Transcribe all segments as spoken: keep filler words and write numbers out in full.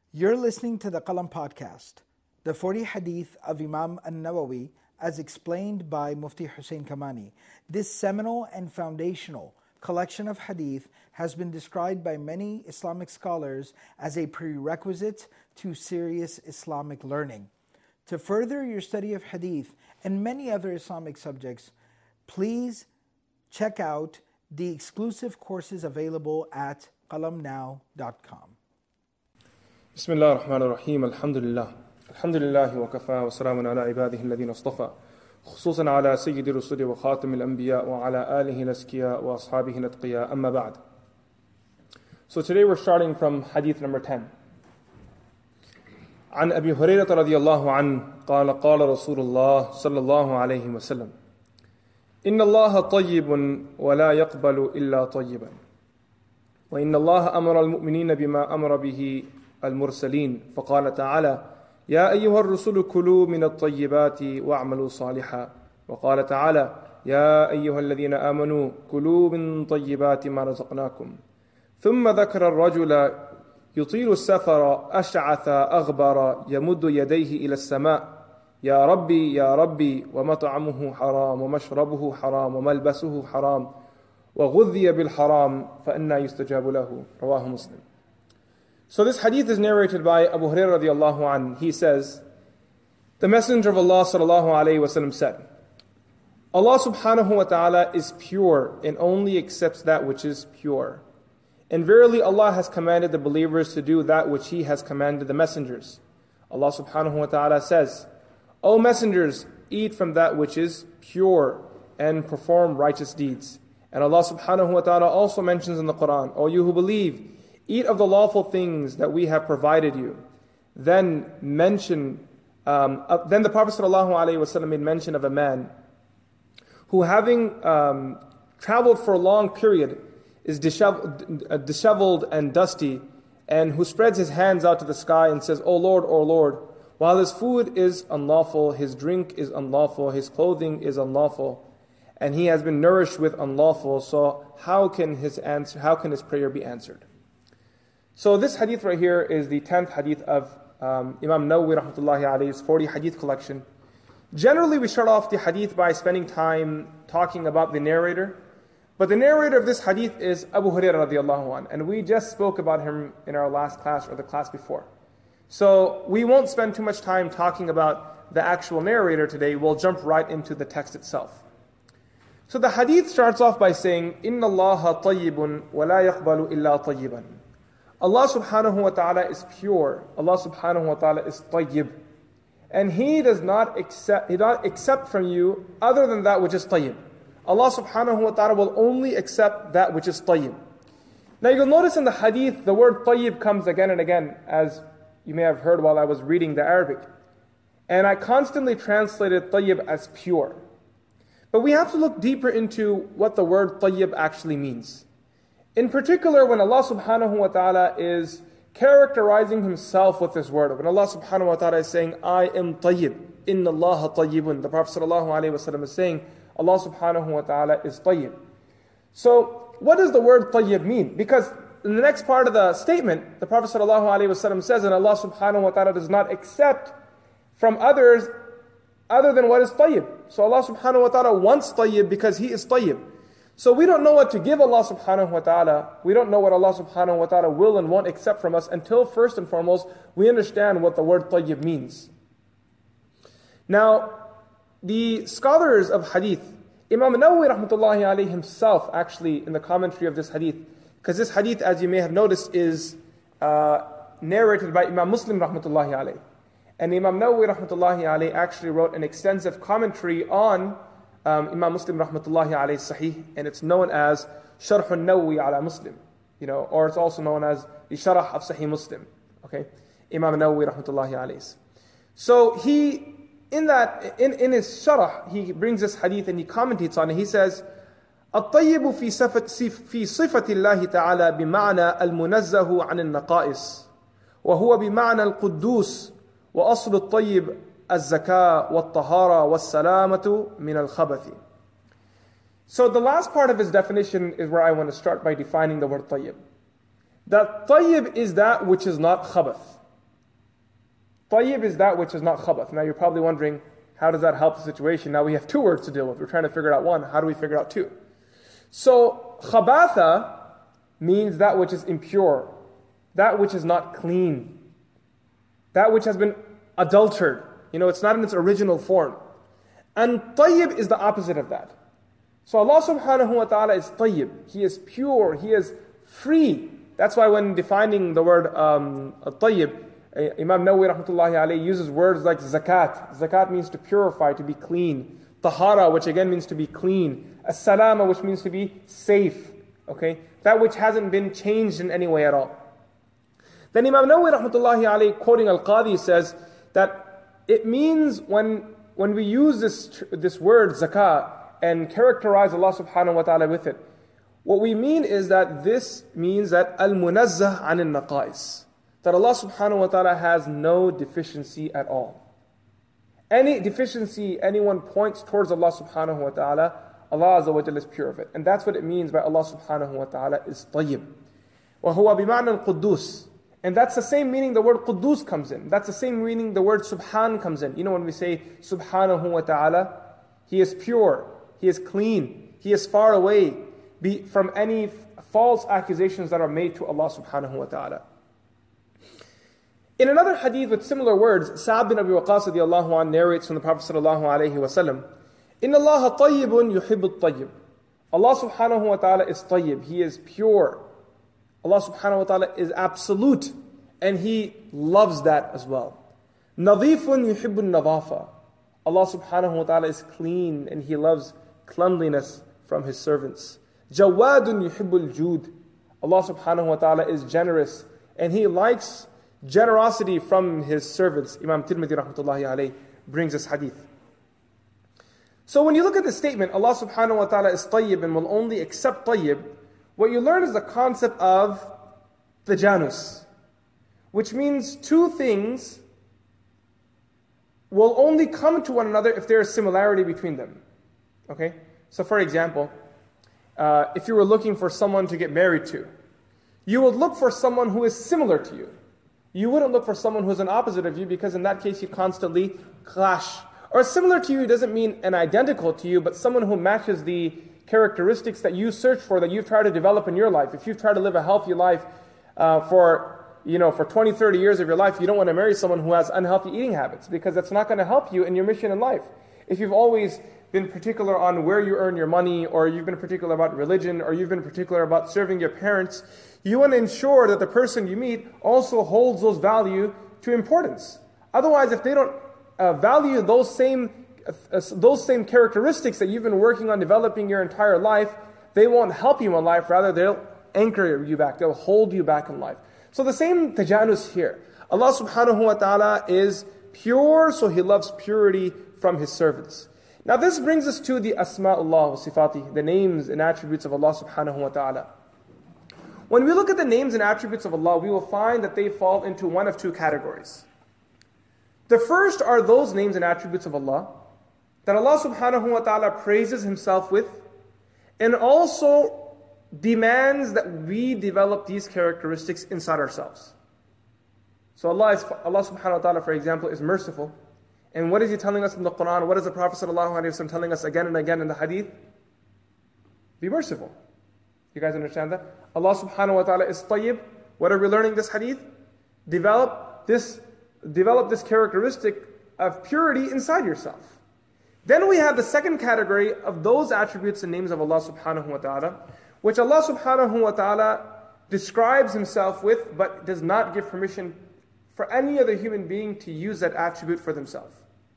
You're listening to the Qalam Podcast, the forty Hadith of Imam An-Nawawi as explained by Mufti Hussein Kamani. This seminal and foundational collection of Hadith has been described by many Islamic scholars as a prerequisite to serious Islamic learning. To further your study of Hadith and many other Islamic subjects, please check out the exclusive courses available at qalam now dot com. بسم الله الرحمن الرحيم الحمد لله الحمد لله وكفى وسلام على عباده الذين اصطفى خصوصا على سيد الرسل وخاتم الأنبياء وعلى آله الأزكياء وأصحابه الأتقياء أما بعد. So today we're starting from hadith number ten. عن أبي هريرة رضي الله عنه قال قال رسول الله صلى الله عليه وسلم إن الله طيب ولا يقبل إلا طيبا وإن الله أمر المؤمنين بما أمر به المرسلين فقال تعالى يا أيها الرسل كلوا من الطيبات واعملوا صالحا وقال تعالى يا أيها الذين آمنوا كلوا من طيبات ما رزقناكم ثم ذكر الرجل يطيل السفر أشعث أغبر يمد يديه إلى السماء يا ربي يا ربي ومطعمه حرام ومشربه حرام وملبسه حرام وغذي بالحرام فأنى يستجاب له رواه مسلم. So this hadith is narrated by Abu Hurairah radiallahu anhu. He says, the Messenger of Allah sallallahu alayhi wa sallam said, Allah subhanahu wa ta'ala is pure and only accepts that which is pure. And verily Allah has commanded the believers to do that which He has commanded the messengers. Allah subhanahu wa ta'ala says, O messengers, eat from that which is pure and perform righteous deeds. And Allah subhanahu wa ta'ala also mentions in the Quran, O you who believe, eat of the lawful things that we have provided you. Then mention, um, uh, then the Prophet sallallahu alaihi wasallam made mention of a man who, having um, traveled for a long period, is disheveled, uh, disheveled and dusty, and who spreads his hands out to the sky and says, O Lord, O Lord, while his food is unlawful, his drink is unlawful, his clothing is unlawful, and he has been nourished with unlawful, so how can his answer, how can his prayer be answered? So this hadith right here is the tenth hadith of um, Imam Nawawi rahmatullahi alayhi's forty hadith collection. Generally we start off the hadith by spending time talking about the narrator. But the narrator of this hadith is Abu Hurairah radiallahu anhu. And we just spoke about him in our last class or the class before. So we won't spend too much time talking about the actual narrator today. We'll jump right into the text itself. So the hadith starts off by saying, إِنَّ اللَّهَ طَيِّبٌ وَلَا يَقْبَلُ إِلَّا طَيِّبًا. Allah subhanahu wa ta'ala is pure. Allah subhanahu wa ta'ala is tayyib. And He does not accept, He does not accept from you other than that which is tayyib. Allah subhanahu wa ta'ala will only accept that which is tayyib. Now you'll notice in the hadith, the word tayyib comes again and again, as you may have heard while I was reading the Arabic. And I constantly translated tayyib as pure. But we have to look deeper into what the word tayyib actually means. In particular, when Allah subhanahu wa ta'ala is characterizing Himself with this word, when Allah subhanahu wa ta'ala is saying, I am tayyib, inna Allah tayyibun, the Prophet sallallahu alayhi wa sallam is saying, Allah subhanahu wa ta'ala is tayyib. So, what does the word tayyib mean? Because in the next part of the statement, the Prophet sallallahu alayhi wa sallam says, and Allah subhanahu wa ta'ala does not accept from others other than what is tayyib. So Allah subhanahu wa ta'ala wants tayyib because He is tayyib. So we don't know what to give Allah subhanahu wa ta'ala. We don't know what Allah subhanahu wa ta'ala will and won't accept from us until first and foremost we understand what the word tayyib means. Now, the scholars of hadith, Imam Nawawi rahmatullahi alayhi himself actually in the commentary of this hadith, because this hadith, as you may have noticed, is uh, narrated by Imam Muslim rahmatullahi alayhi. And Imam Nawawi rahmatullahi alayhi actually wrote an extensive commentary on Um, Imam Muslim rahmatullahi alayhi sahih, and it's known as Sharh al-Nawawi ala Muslim, you know, or it's also known as the Sharh of Sahih Muslim, okay, Imam Nawawi rahmatullahi alayhi. So he, in that, in, in his Sharh, he brings this hadith and he commentates on it. He says, الطيب في صفة في صفة الله تعالى بمعنى المنزه عن النقائص وهو بمعنى القدوس وأصل الطيب الزكاة والطهارة والسلامة من الخبث. So the last part of his definition is where I want to start by defining the word tayyib. That tayyib is that which is not khabath. Tayyib is that which is not khabath. Now you're probably wondering, how does that help the situation? Now we have two words to deal with. We're trying to figure out one. How do we figure out two? So, khabatha means that which is impure, that which is not clean, that which has been adulterated. You know, it's not in its original form. And tayyib is the opposite of that. So Allah subhanahu wa ta'ala is tayyib. He is pure. He is free. That's why when defining the word um, tayyib, Imam Nawawi rahmatullahi alayhi uses words like zakat. Zakat means to purify, to be clean. Tahara, which again means to be clean. As-salama, which means to be safe. Okay? That which hasn't been changed in any way at all. Then Imam Nawawi rahmatullahi alayhi, quoting Al-Qadi, says that it means when, when we use this, this word zakah and characterize Allah subhanahu wa ta'ala with it, what we mean is that this means that al-munazzah an al-naqais, that Allah subhanahu wa ta'ala has no deficiency at all. Any deficiency anyone points towards Allah subhanahu wa ta'ala, Allah azza wa jalla is pure of it. And that's what it means by Allah subhanahu wa ta'ala is tayyib. وَهُوَ بِمَعْنَى الْقُدُّوس. And that's the same meaning the word Quddus comes in. That's the same meaning the word Subhan comes in. You know when we say Subhanahu wa ta'ala, He is pure, He is clean, He is far away be from any false accusations that are made to Allah subhanahu wa ta'ala. In another hadith with similar words, Sa'ad bin Abi Waqqas radiyallahu anhu narrates from the Prophet sallallahu alayhi wa sallam, إِنَّ اللَّهَ طَيِّبٌ يُحِبُّ الطَّيِّبِ. Allah subhanahu wa ta'ala is tayyib, He is pure. Allah subhanahu wa ta'ala is absolute, and He loves that as well. نَظِيفٌ يُحِبُّ النَّظَافَةِ. Allah subhanahu wa ta'ala is clean, and He loves cleanliness from His servants. جَوَادٌ يُحِبُّ الْجُودِ. Allah subhanahu wa ta'ala is generous, and He likes generosity from His servants. Imam Tirmidhi rahmatullahi alayhi brings this hadith. So when you look at the statement, Allah subhanahu wa ta'ala is tayyib and will only accept tayyib, what you learn is the concept of tajanus, which means two things will only come to one another if there is similarity between them. Okay? So for example, uh, if you were looking for someone to get married to, you would look for someone who is similar to you. You wouldn't look for someone who is an opposite of you, because in that case you constantly clash. Or similar to you doesn't mean an identical to you, but someone who matches the characteristics that you search for, that you've tried to develop in your life. If you've tried to live a healthy life uh, for, you know, for twenty, thirty years of your life, you don't want to marry someone who has unhealthy eating habits, because that's not going to help you in your mission in life. If you've always been particular on where you earn your money, or you've been particular about religion, or you've been particular about serving your parents, you want to ensure that the person you meet also holds those value to importance. Otherwise, if they don't uh, value those same uh, those same characteristics that you've been working on developing your entire life, they won't help you in life. Rather, they'll anchor you back. They'll hold you back in life. So the same tajanus here. Allah subhanahu wa ta'ala is pure, so He loves purity from His servants. Now this brings us to the asma'ullah wa sifati, the names and attributes of Allah subhanahu wa ta'ala. When we look at the names and attributes of Allah, we will find that they fall into one of two categories. The first are those names and attributes of Allah that Allah subhanahu wa ta'ala praises Himself with, and also demands that we develop these characteristics inside ourselves. So Allah, is, Allah subhanahu wa ta'ala, for example, is merciful. And what is He telling us in the Quran? What is the Prophet sallallahu alaihi wasallam telling us again and again in the hadith? Be merciful. You guys understand that? Allah subhanahu wa ta'ala is tayyib. What are we learning this hadith? Develop this, develop this characteristic of purity inside yourself. Then we have the second category of those attributes and names of Allah subhanahu wa ta'ala, which Allah subhanahu wa ta'ala describes Himself with, but does not give permission for any other human being to use that attribute for themselves.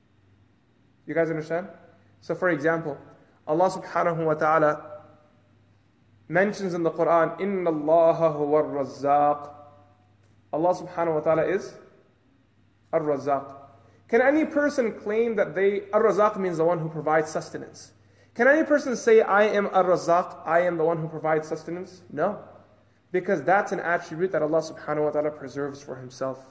You guys understand? So for example, Allah subhanahu wa ta'ala mentions in the Quran, إِنَّ اللَّهَ هُوَ الرَّزَّاقُ. Allah subhanahu wa ta'ala is Ar-Razzaq. Can any person claim that they, Ar-Razzaq means the one who provides sustenance. Can any person say, I am Ar-Razzaq, I am the one who provides sustenance? No. Because that's an attribute that Allah subhanahu wa ta'ala preserves for Himself.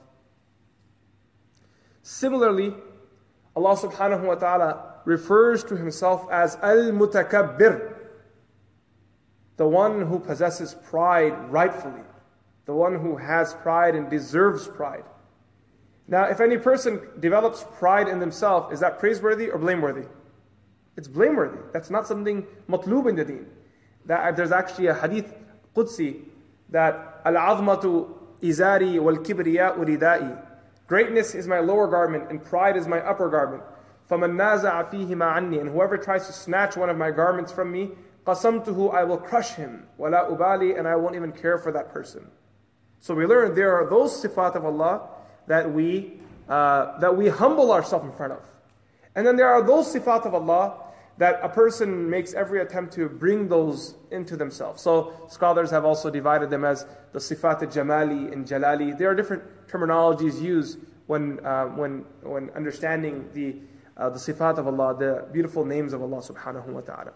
Similarly, Allah subhanahu wa ta'ala refers to Himself as Al-Mutakabbir, the one who possesses pride rightfully, the one who has pride and deserves pride. Now, if any person develops pride in themselves, is that praiseworthy or blameworthy? It's blameworthy. That's not something matlub in the deen. That, there's actually a hadith Qudsi that al-azmatu izari wal-kibriya'u ridai. Greatness is my lower garment and pride is my upper garment. فَمَنْ نَازَعَ فِيهِمَا عَنِّي. And whoever tries to snatch one of my garments from me, قَسَمْتُهُ, I will crush him. وَلَا أُبَالِي, and I won't even care for that person. So we learn there are those sifat of Allah that we uh, that we humble ourselves in front of. And then there are those sifat of Allah that a person makes every attempt to bring those into themselves. So scholars have also divided them as the sifat al-jamali and jalali. There are different terminologies used when uh, when when understanding the uh, the sifat of Allah, the beautiful names of Allah subhanahu wa ta'ala.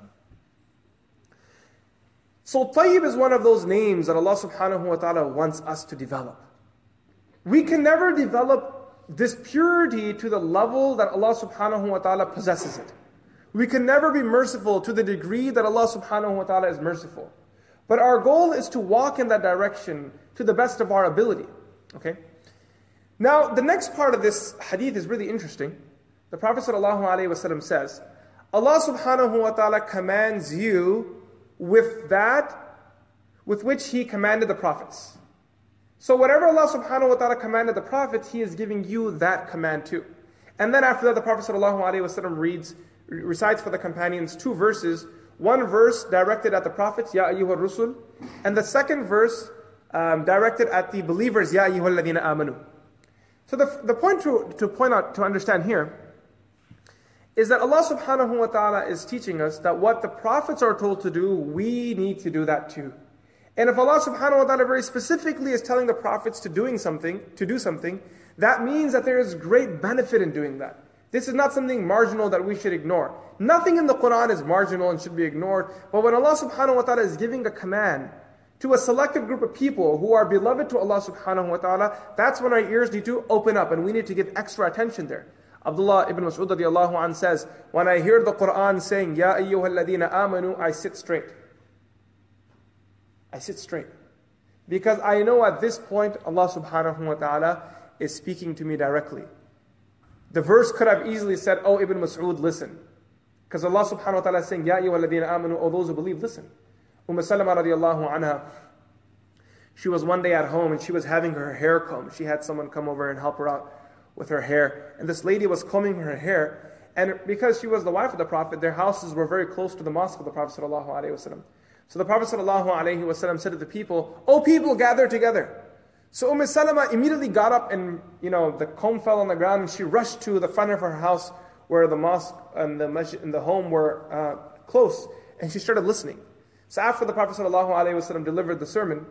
So Tayyib is one of those names that Allah subhanahu wa ta'ala wants us to develop. We can never develop this purity to the level that Allah subhanahu wa ta'ala possesses it. We can never be merciful to the degree that Allah subhanahu wa ta'ala is merciful. But our goal is to walk in that direction to the best of our ability. Okay? Now, the next part of this hadith is really interesting. The Prophet sallallahu alaihi wasallam says, Allah subhanahu wa ta'ala commands you with that with which He commanded the prophets. So whatever Allah subhanahu wa ta'ala commanded the prophets, He is giving you that command too. And then after that, the Prophet sallallahu alaihi wasallam reads, recites for the companions two verses. One verse directed at the prophets, Ya ayyuhar rusul, and the second verse um, directed at the believers, Ya ayyuhal ladina amanu. So the, the point to, to point out, to understand here, is that Allah subhanahu wa ta'ala is teaching us that what the prophets are told to do, we need to do that too. And if Allah subhanahu wa ta'ala very specifically is telling the prophets to doing something, to do something, that means that there is great benefit in doing that. This is not something marginal that we should ignore. Nothing in the Quran is marginal and should be ignored. But when Allah subhanahu wa ta'ala is giving a command to a selected group of people who are beloved to Allah subhanahu wa ta'ala, that's when our ears need to open up and we need to give extra attention there. Abdullah ibn Mas'ud radiallahu anh says, when I hear the Quran saying, Ya ayyuhal ladina amanu, I sit straight. I sit straight. Because I know at this point, Allah subhanahu wa ta'ala is speaking to me directly. The verse could have easily said, Oh Ibn Mas'ud, listen. Because Allah subhanahu wa ta'ala is saying, Ya ayyuhal ladina amanu, O those who believe, listen. Umm Salama radiallahu anha, she was one day at home and she was having her hair combed. She had someone come over and help her out with her hair. And this lady was combing her hair. And because she was the wife of the Prophet, their houses were very close to the mosque of the Prophet sallallahu alaihi wasallam. So the Prophet sallallahu alaihi wasallam said to the people, "O people, gather together." So Umm Salama immediately got up and, you know, the comb fell on the ground and she rushed to the front of her house where the mosque and the masjid and the home were uh, close. And she started listening. So after the Prophet sallallahu alaihi wasallam delivered the sermon,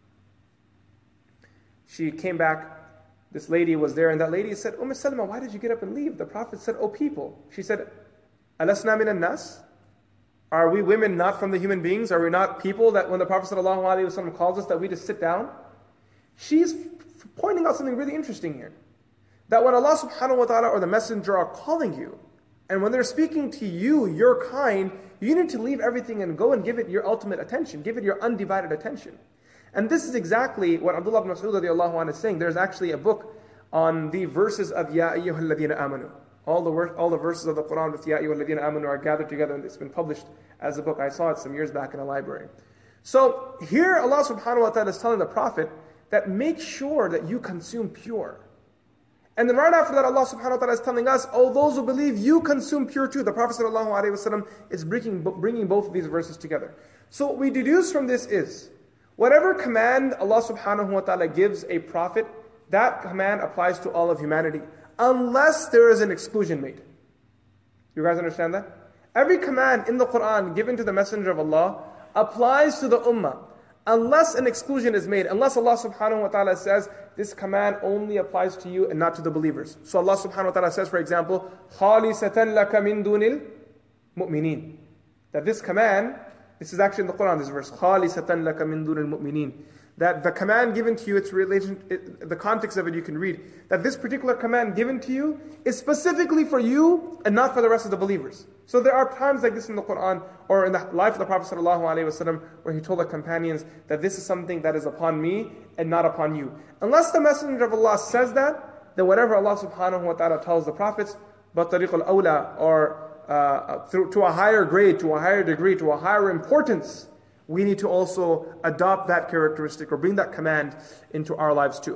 she came back. This lady was there, and that lady said, Umm Salama, why did you get up and leave? The Prophet said, "O people." She said, "Alasna minan nas?" Are we women not from the human beings? Are we not people that when the Prophet ﷺ calls us that we just sit down? She's pointing out something really interesting here. That when Allah subhanahu wa ta'ala or the messenger are calling you, and when they're speaking to you, your kind, you need to leave everything and go and give it your ultimate attention. Give it your undivided attention. And this is exactly what Abdullah ibn Mas'ud radiallahu anhu is saying. There's actually a book on the verses of Ya ayyuhal ladina amanu. All the, all the verses of the Quran with Ya ayyuhal ladina amanu are gathered together, and it's been published as a book. I saw it some years back in a library. So here Allah subhanahu wa ta'ala is telling the Prophet that make sure that you consume pure. And then right after that, Allah subhanahu wa ta'ala is telling us, oh, those who believe, you consume pure too. The Prophet sallallahu alaihi wasallam is bringing, bringing both of these verses together. So what we deduce from this is, whatever command Allah subhanahu wa ta'ala gives a prophet, that command applies to all of humanity, unless there is an exclusion made. You guys understand that? Every command in the Quran given to the Messenger of Allah applies to the ummah, unless an exclusion is made, unless Allah subhanahu wa ta'ala says, this command only applies to you and not to the believers. So Allah subhanahu wa ta'ala says, for example, خَالِصَةً لَكَ مِن دُونِ الْمُؤْمِنِينَ. That this command, this is actually in the Quran, this verse, خَالِصَةً لَكَ مِن دُونِ الْمُؤْمِنِينَ. That the command given to you, its relation, it, the context of it you can read, that this particular command given to you is specifically for you and not for the rest of the believers. So there are times like this in the Quran or in the life of the Prophet ﷺ where he told the companions that this is something that is upon me and not upon you. Unless the Messenger of Allah says that, then whatever Allah subhanahu wa ta'ala tells the prophets, but tariq al-awla, or uh, through, to a higher grade, to a higher degree, to a higher importance, we need to also adopt that characteristic or bring that command into our lives too.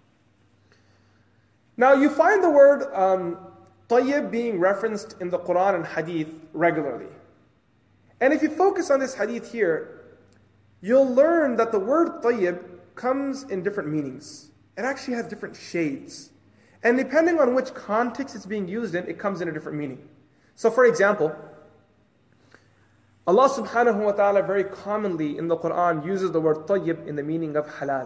Now you find the word um, tayyib being referenced in the Quran and Hadith regularly. And if you focus on this Hadith here, you'll learn that the word tayyib comes in different meanings. It actually has different shades. And depending on which context it's being used in, it comes in a different meaning. So for example, Allah subhanahu wa ta'ala very commonly in the Quran uses the word tayyib in the meaning of halal.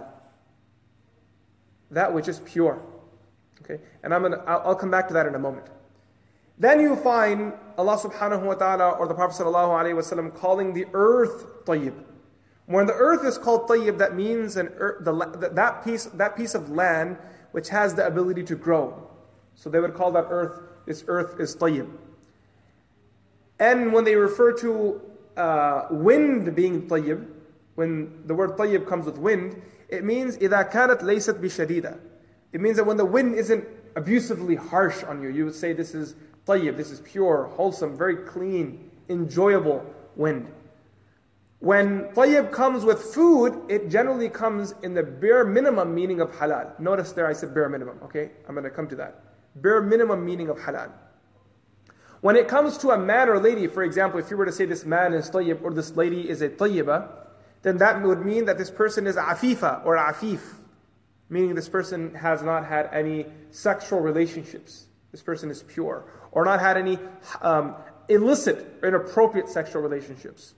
That which is pure. Okay? And I'm gonna, I'll, I'll come back to that in a moment. Then you find Allah subhanahu wa ta'ala or the Prophet sallallahu alayhi wa sallam calling the earth tayyib. When the earth is called tayyib, that means an earth, the, that, piece, that piece of land which has the ability to grow. So they would call that earth, this earth is tayyib. And when they refer to uh, wind being tayyib, when the word tayyib comes with wind, it means إِذَا كَانَتْ لَيْسَتْ بِشَدِيدًا. It means that when the wind isn't abusively harsh on you, you would say this is tayyib, this is pure, wholesome, very clean, enjoyable wind. When tayyib comes with food, it generally comes in the bare minimum meaning of halal. Notice there I said bare minimum, okay? I'm going to come to that. Bare minimum meaning of halal. When it comes to a man or lady, for example, if you were to say this man is tayyib or this lady is a tayyiba, then that would mean that this person is afifa or afif, meaning this person has not had any sexual relationships. This person is pure. Or not had any um, illicit or inappropriate sexual relationships.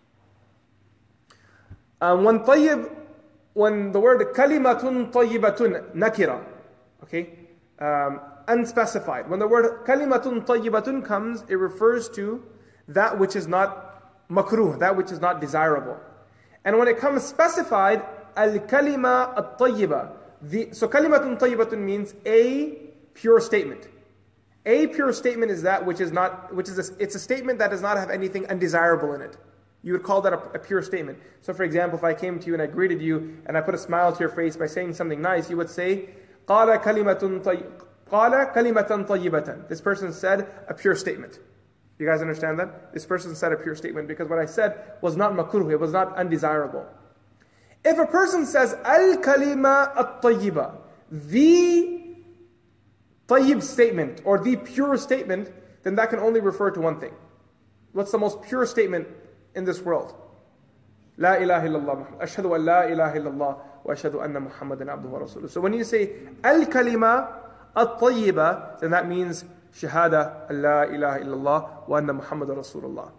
Um, when tayyib, when the word kalimatun tayyibatun nakira, okay, um, unspecified. When the word kalimatun tayyibatun comes, it refers to that which is not makruh, that which is not desirable. And when it comes specified, al-kalima at-tayyiba. The, so kalimatun tayyibatun means a pure statement. A pure statement is that which is not, which is a, it's a statement that does not have anything undesirable in it. You would call that a, a pure statement. So for example, if I came to you and I greeted you and I put a smile to your face by saying something nice, you would say, قَالَ كَلِمَةٌ قَالَ كَلِمَةً طَيِّبَةً. This person said a pure statement. You guys understand that? This person said a pure statement because what I said was not makruh, it was not undesirable. If a person says, al-kalima at-tayyiba, the tayyib statement or the pure statement, then that can only refer to one thing. What's the most pure statement in this world? La ilaha illallah, ashhadu an la ilaha illallah, wa ashhadu anna Muhammadan abduhu wa rasuluh. So when you say al-kalima at-tayyiba, then that means shahada an la ilaha illallah wa anna Muhammadan rasulullah.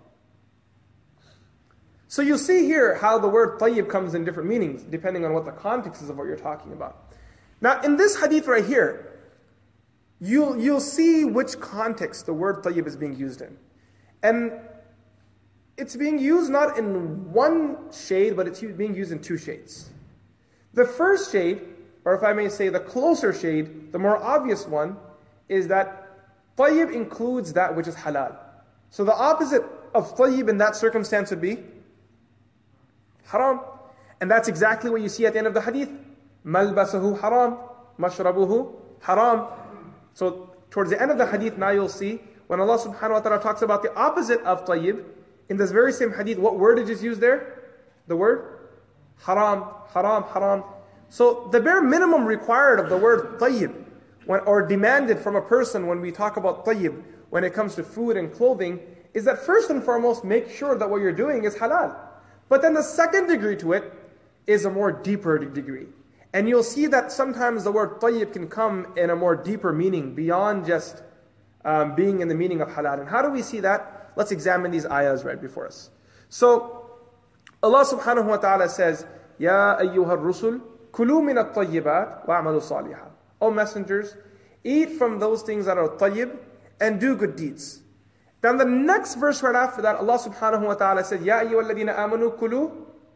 So you see here how the word tayyib comes in different meanings depending on what the context is of what you're talking about. Now in this hadith right here, you'll, you'll see which context the word tayyib is being used in. And it's being used not in one shade, but it's being used in two shades. The first shade, or if I may say the closer shade, the more obvious one, is that tayyib includes that which is halal. So the opposite of tayyib in that circumstance would be haram. And that's exactly what you see at the end of the hadith. Malbasahu haram, mashrabuhu haram. So towards the end of the hadith now you'll see, when Allah subhanahu wa ta'ala talks about the opposite of tayyib, in this very same hadith, what word is used there? The word haram, haram, haram. So the bare minimum required of the word tayyib, when, or demanded from a person when we talk about tayyib, when it comes to food and clothing, is that first and foremost, make sure that what you're doing is halal. But then the second degree to it is a more deeper degree. And you'll see that sometimes the word tayyib can come in a more deeper meaning, beyond just um, being in the meaning of halal. And how do we see that? Let's examine these ayahs right before us. So, Allah subhanahu wa ta'ala says, Ya ayyuha rusul, kulu min at-tayyibat wa amalu salihah. O messengers, eat from those things that are tayyib and do good deeds. Then the next verse right after that, Allah subhanahu wa ta'ala said, Ya ayyuha alladhina amanu kulu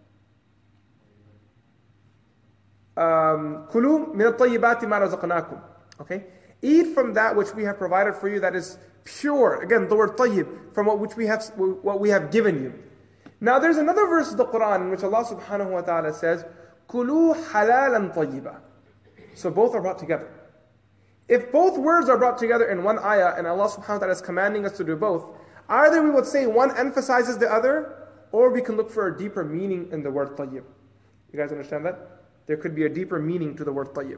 um, kulu min at-tayyibati ma razaqnakum. Okay? Eat from that which we have provided for you that is pure. Again, the word tayyib, from what which we have what we have given you. Now there's another verse of the Quran in which Allah subhanahu wa ta'ala says, Kulu halalan tayyiba. So both are brought together. If both words are brought together in one ayah and Allah subhanahu wa ta'ala is commanding us to do both, either we would say one emphasizes the other, or we can look for a deeper meaning in the word tayyib. You guys understand that? There could be a deeper meaning to the word tayyib.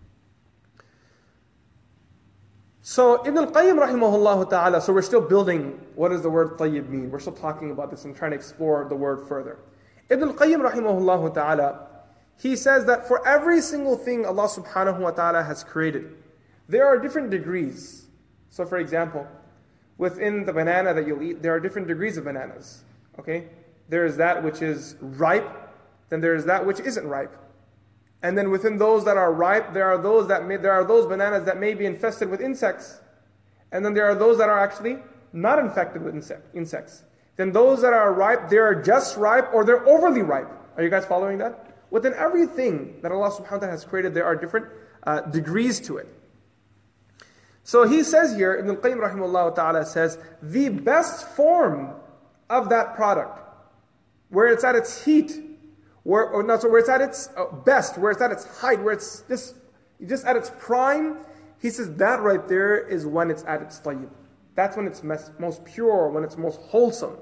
So Ibn al-Qayyim rahimahullah ta'ala, so we're still building what does the word tayyib mean. We're still talking about this and trying to explore the word further. Ibn al-Qayyim rahimahullah ta'ala, he says that for every single thing Allah subhanahu wa ta'ala has created, there are different degrees. So for example, within the banana that you'll eat, there are different degrees of bananas. Okay? There is that which is ripe, then there is that which isn't ripe. And then within those that are ripe, there are those that may, there are those bananas that may be infested with insects. And then there are those that are actually not infected with insects. Then those that are ripe, they are just ripe or they're overly ripe. Are you guys following that? Within everything that Allah subhanahu wa ta'ala has created, there are different uh, degrees to it. So he says here, Ibn al-Qayyim rahimahullah ta'ala says, the best form of that product, where it's at its heat, where, or not, so where it's at its uh, best, where it's at its height, where it's just, just at its prime, he says that right there is when it's at its tayyib. That's when it's most pure, when it's most wholesome.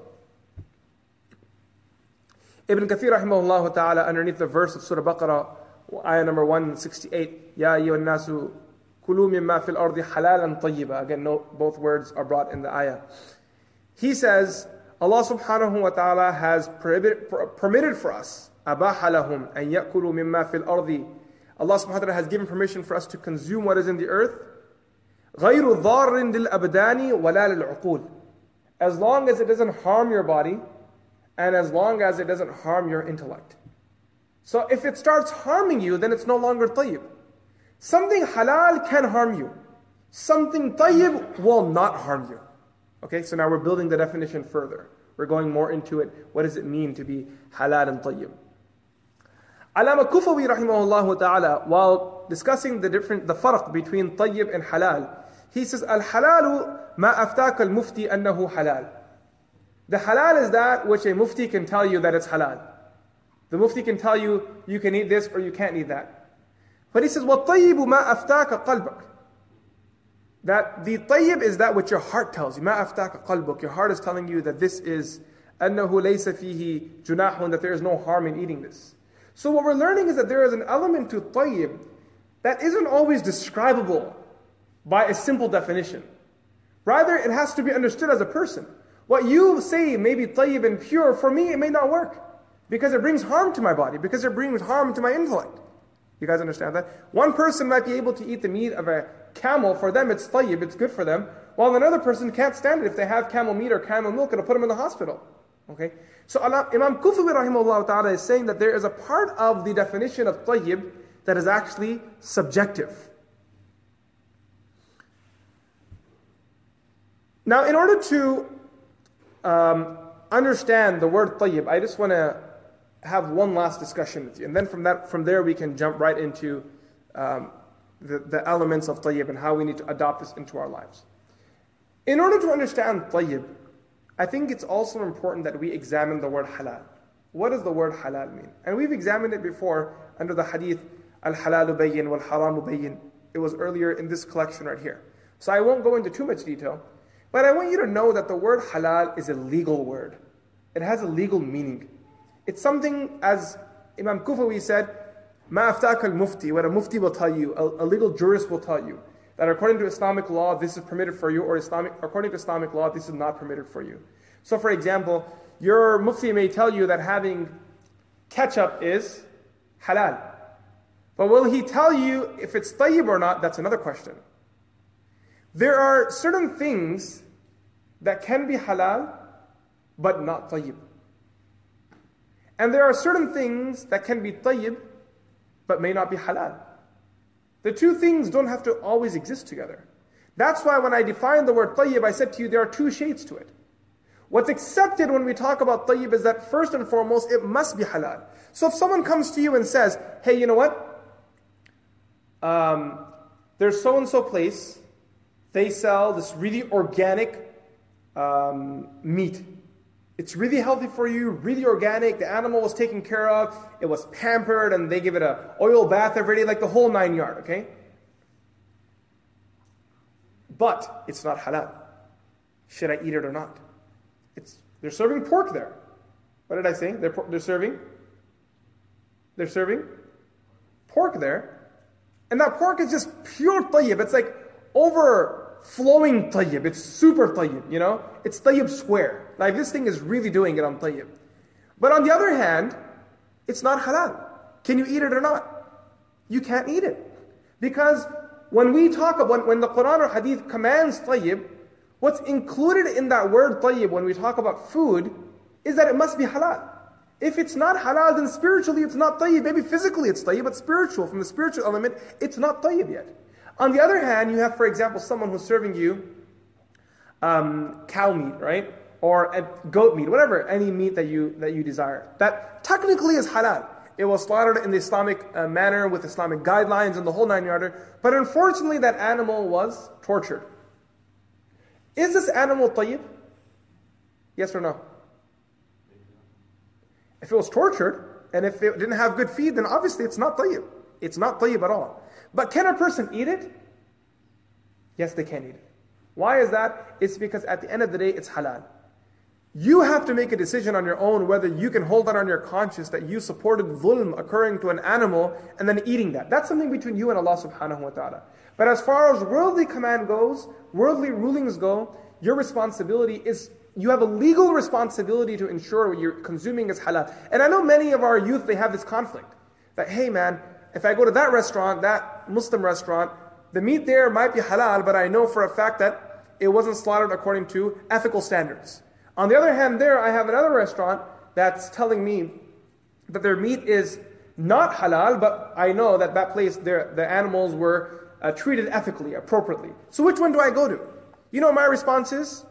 Ibn Kathir rahimahullah ta'ala, underneath the verse of Surah Baqarah, ayah number one sixty-eight, Ya ayyuhan nasu kulu mimma fil ardi halalan tayyiba. Again, note, both words are brought in the ayah. He says, Allah subhanahu wa ta'ala has prohibited, permitted for us, أَبَاحَ لَهُمْ أَنْ يَأْكُلُوا مِمَّا فِي الْأَرْضِ. Allah subhanahu wa ta'ala has given permission for us to consume what is in the earth. غَيْرُ ضَارٍ لِلْأَبْدَانِ وَلَا لِلْعُقُولِ. As long as it doesn't harm your body, and as long as it doesn't harm your intellect. So if it starts harming you, then it's no longer tayyib. Something halal can harm you. Something tayyib will not harm you. Okay, so now we're building the definition further. We're going more into it. What does it mean to be halal and tayyib? Allama Kufawi rahimahullah ta'ala, while discussing the different, the farq between tayyib and halal, he says, Al-halalu ma aftaka al-mufti annahu halal. The halal is that which a mufti can tell you that it's halal. The mufti can tell you, you can eat this or you can't eat that. But he says, وَالطَّيِّبُ مَا أَفْتَاكَ قَلْبَكَ. That the tayyib is that which your heart tells you. مَا أَفْتَاكَ قَلْبُكَ. Your heart is telling you that this is أَنَّهُ لَيْسَ فِيهِ جُنَاحٌ, that there is no harm in eating this. So what we're learning is that there is an element to tayyib that isn't always describable by a simple definition. Rather, it has to be understood as a person. What you say may be tayyib and pure, for me it may not work. Because it brings harm to my body, because it brings harm to my intellect. You guys understand that? One person might be able to eat the meat of a camel, for them it's tayyib, it's good for them, while another person can't stand it. If they have camel meat or camel milk, it'll put them in the hospital. Okay? So Imam Kufawi rahimahullah ta'ala is saying that there is a part of the definition of tayyib that is actually subjective. Now, in order to um, understand the word tayyib, I just want to have one last discussion with you. And then from that, from there we can jump right into um, the, the elements of tayyib and how we need to adopt this into our lives. In order to understand tayyib, I think it's also important that we examine the word halal. What does the word halal mean? And we've examined it before under the hadith, al-halalu bayyin wal-haramu bayyin. It was earlier in this collection right here. So I won't go into too much detail, but I want you to know that the word halal is a legal word. It has a legal meaning. It's something, as Imam Kufawi said, ma aftaka al-mufti, what a mufti will tell you, a, a legal jurist will tell you, that according to Islamic law, this is permitted for you, or Islamic, according to Islamic law, this is not permitted for you. So for example, your mufti may tell you that having ketchup is halal. But will he tell you if it's tayyib or not? That's another question. There are certain things that can be halal, but not tayyib. And there are certain things that can be tayyib, but may not be halal. The two things don't have to always exist together. That's why when I defined the word tayyib, I said to you there are two shades to it. What's accepted when we talk about tayyib is that first and foremost, it must be halal. So if someone comes to you and says, hey, you know what? Um, there's so-and-so place, they sell this really organic um, meat. It's really healthy for you, really organic, the animal was taken care of, it was pampered, and they give it an oil bath every day, like the whole nine yard, okay? but it's not halal. Should I eat it or not? It's they're serving pork there. What did I say? They're they're serving. They're serving pork there, and that pork is just pure tayyib. It's like overflowing tayyib. It's super tayyib. You know, it's tayyib square. Like this thing is really doing it on tayyib. But on the other hand, it's not halal. Can you eat it or not? You can't eat it. Because when we talk about, when the Quran or Hadith commands tayyib, what's included in that word tayyib when we talk about food is that it must be halal. If it's not halal, then spiritually it's not tayyib. Maybe physically it's tayyib, but spiritual, from the spiritual element, it's not tayyib yet. On the other hand, you have, for example, someone who's serving you um, cow meat, right? Or uh, goat meat, whatever, any meat that you that you desire. That technically is halal. It was slaughtered in the Islamic uh, manner with Islamic guidelines and the whole nine yarder. But unfortunately, that animal was tortured. Is this animal tayyib? Yes or no? If it was tortured, and if it didn't have good feed, then obviously it's not tayyib. It's not tayyib at all. But can a person eat it? Yes, they can eat it. Why is that? It's because at the end of the day, it's halal. You have to make a decision on your own whether you can hold that on your conscience that you supported dhulm occurring to an animal and then eating that. That's something between you and Allah subhanahu wa ta'ala. But as far as worldly command goes, worldly rulings go, your responsibility is, you have a legal responsibility to ensure what you're consuming is halal. And I know many of our youth, they have this conflict. That, hey man, if I go to that restaurant, that Muslim restaurant, the meat there might be halal, but I know for a fact that it wasn't slaughtered according to ethical standards. On the other hand, there I have another restaurant that's telling me that their meat is not halal, but I know that that place, the animals were uh, treated ethically, appropriately. So which one do I go to? You know what my response is?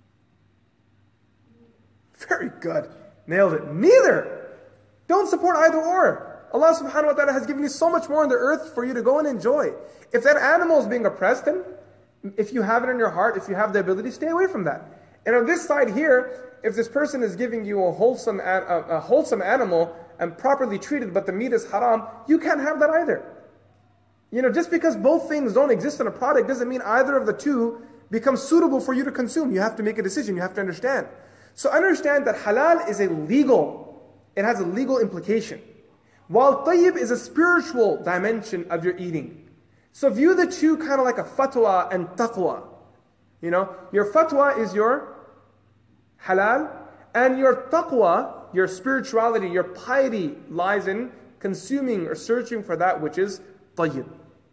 Very good. Nailed it. Neither. Don't support either or. Allah subhanahu wa ta'ala has given you so much more on the earth for you to go and enjoy. If that animal is being oppressed, then if you have it in your heart, if you have the ability, stay away from that. And on this side here, if this person is giving you a wholesome, a, a wholesome animal and properly treated, but the meat is haram, you can't have that either. You know, just because both things don't exist in a product doesn't mean either of the two becomes suitable for you to consume. You have to make a decision. You have to understand. So understand that halal is a legal, it has a legal implication. While tayyib is a spiritual dimension of your eating. So view the two kind of like a fatwa and taqwa. You know, your fatwa is your halal, and your taqwa, your spirituality, your piety lies in consuming or searching for that which is tayyib.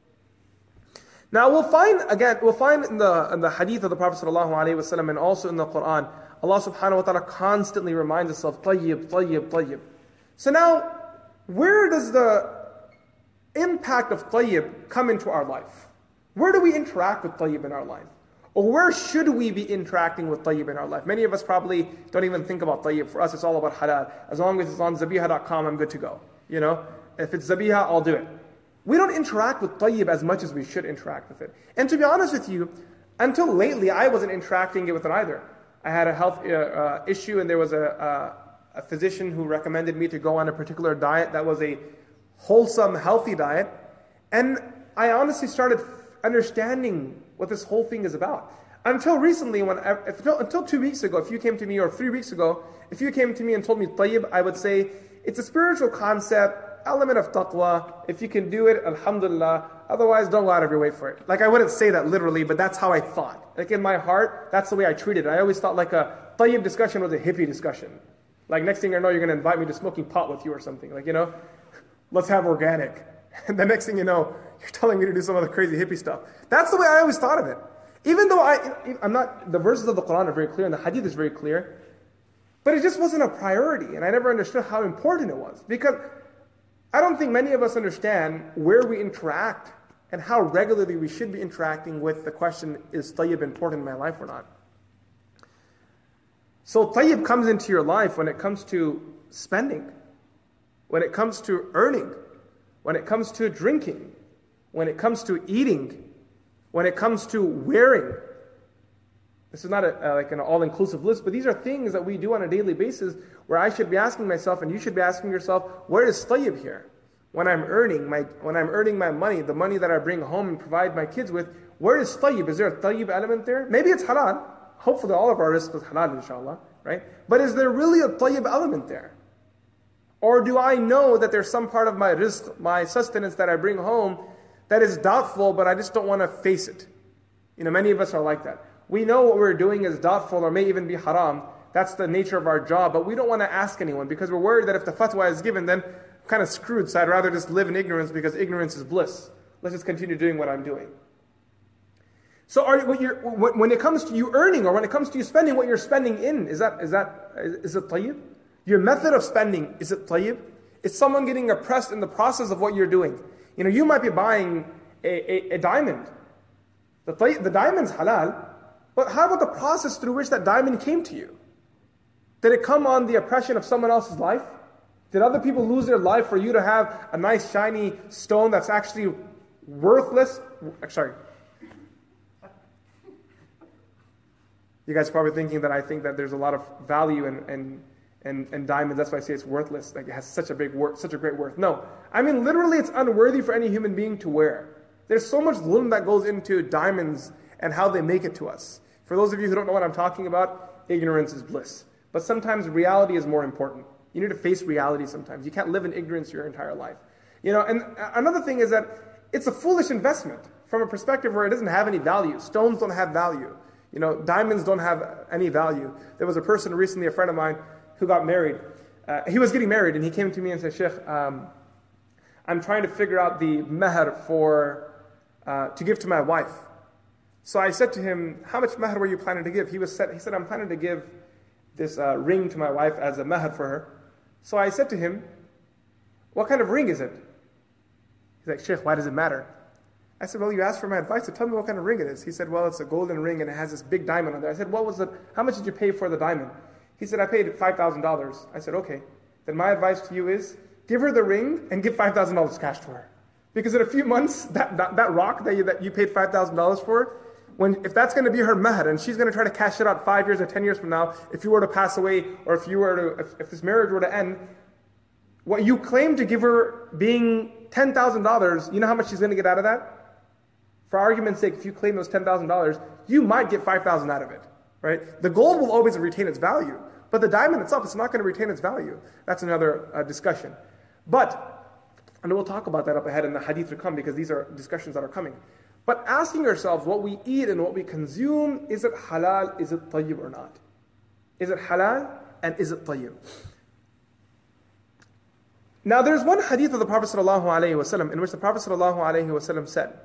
Now we'll find, again, we'll find in the, in the hadith of the Prophet ﷺ and also in the Quran, Allah subhanahu wa ta'ala constantly reminds us of tayyib, tayyib, tayyib. So now, where does the impact of tayyib come into our life? Where do we interact with tayyib in our life? Or where should we be interacting with tayyib in our life? Many of us probably don't even think about tayyib. For us, it's all about halal. As long as it's on zabiha dot com, I'm good to go. You know, if it's zabiha, I'll do it. We don't interact with tayyib as much as we should interact with it. And to be honest with you, until lately, I wasn't interacting with it either. I had a health uh, uh, issue, and there was a, a, a physician who recommended me to go on a particular diet that was a wholesome, healthy diet. And I honestly started understanding what this whole thing is about. Until recently, when I, if, until two weeks ago, if you came to me, or three weeks ago, if you came to me and told me tayyib, I would say, it's a spiritual concept, element of taqwa. If you can do it, alhamdulillah. Otherwise, don't go out of your way for it. Like, I wouldn't say that literally, but that's how I thought. Like, in my heart, that's the way I treated it. I always thought like a tayyib discussion was a hippie discussion. Like, next thing you know, you're going to invite me to smoking pot with you or something. Like, you know, let's have organic. And the next thing you know, you're telling me to do some other crazy hippie stuff. That's the way I always thought of it. Even though I, I'm not, the verses of the Quran are very clear and the hadith is very clear, but it just wasn't a priority, and I never understood how important it was. Because I don't think many of us understand where we interact and how regularly we should be interacting with the question, is tayyib important in my life or not? So tayyib comes into your life when it comes to spending, when it comes to earning, when it comes to drinking, when it comes to eating, when it comes to wearing. This is not a, uh, like an all-inclusive list, but these are things that we do on a daily basis where I should be asking myself, and you should be asking yourself, where is tayyib here? when I'm earning my when I'm earning my money, the money that I bring home and provide my kids with, where is tayyib? Is there a tayyib element there? Maybe it's halal. Hopefully all of our rizq is halal, inshallah, right? But is there really a tayyib element there? Or do I know that there's some part of my rizq, my sustenance that I bring home that is doubtful, but I just don't want to face it? You know, many of us are like that. We know what we're doing is doubtful or may even be haram. That's the nature of our job, but we don't want to ask anyone because we're worried that if the fatwa is given, then I'm kind of screwed, so I'd rather just live in ignorance because ignorance is bliss. Let's just continue doing what I'm doing. So are, when, you're, when it comes to you earning or when it comes to you spending, what you're spending in, is that is that is it tayyib? Your method of spending, is it tayyib? Is someone getting oppressed in the process of what you're doing? You know, you might be buying a, a, a diamond. The, the diamond's halal, but how about the process through which that diamond came to you? Did it come on the oppression of someone else's life? Did other people lose their life for you to have a nice shiny stone that's actually worthless? Sorry. You guys are probably thinking that I think that there's a lot of value in, in, in, in diamonds. That's why I say it's worthless. Like it has such a big worth, such a great worth. No. I mean, literally it's unworthy for any human being to wear. There's so much dhulm that goes into diamonds and how they make it to us. For those of you who don't know what I'm talking about, ignorance is bliss. But sometimes reality is more important. You need to face reality sometimes. You can't live in ignorance your entire life. You know, and another thing is that it's a foolish investment from a perspective where it doesn't have any value. Stones don't have value. You know, diamonds don't have any value. There was a person recently, a friend of mine, who got married. Uh, he was getting married and he came to me and said, Sheikh, um, I'm trying to figure out the mahr for, uh, to give to my wife. So I said to him, how much mahr were you planning to give? He was said, he said, I'm planning to give this uh, ring to my wife as a mahr for her. So I said to him, what kind of ring is it? He's like, Sheikh, why does it matter? I said, well, you asked for my advice, so tell me what kind of ring it is. He said, well, it's a golden ring and it has this big diamond on there. I said, what was it? How much did you pay for the diamond? He said, I paid five thousand dollars. I said, okay. Then my advice to you is, give her the ring and give five thousand dollars cash to her. Because in a few months, that, that, that rock that you, that you paid five thousand dollars for, when, if that's going to be her mahr and she's going to try to cash it out five years or ten years from now, if you were to pass away or if you were to, if, if this marriage were to end, what you claim to give her being ten thousand dollars, you know how much she's going to get out of that? For argument's sake, if you claim those ten thousand dollars, you might get five thousand dollars out of it, right? The gold will always retain its value, but the diamond itself, it's not going to retain its value. That's another uh, discussion. But, and we'll talk about that up ahead in the hadith to come because these are discussions that are coming. But asking ourselves what we eat and what we consume, is it halal, is it tayyib or not? Is it halal and is it tayyib? Now there's one hadith of the Prophet ﷺ in which the Prophet ﷺ said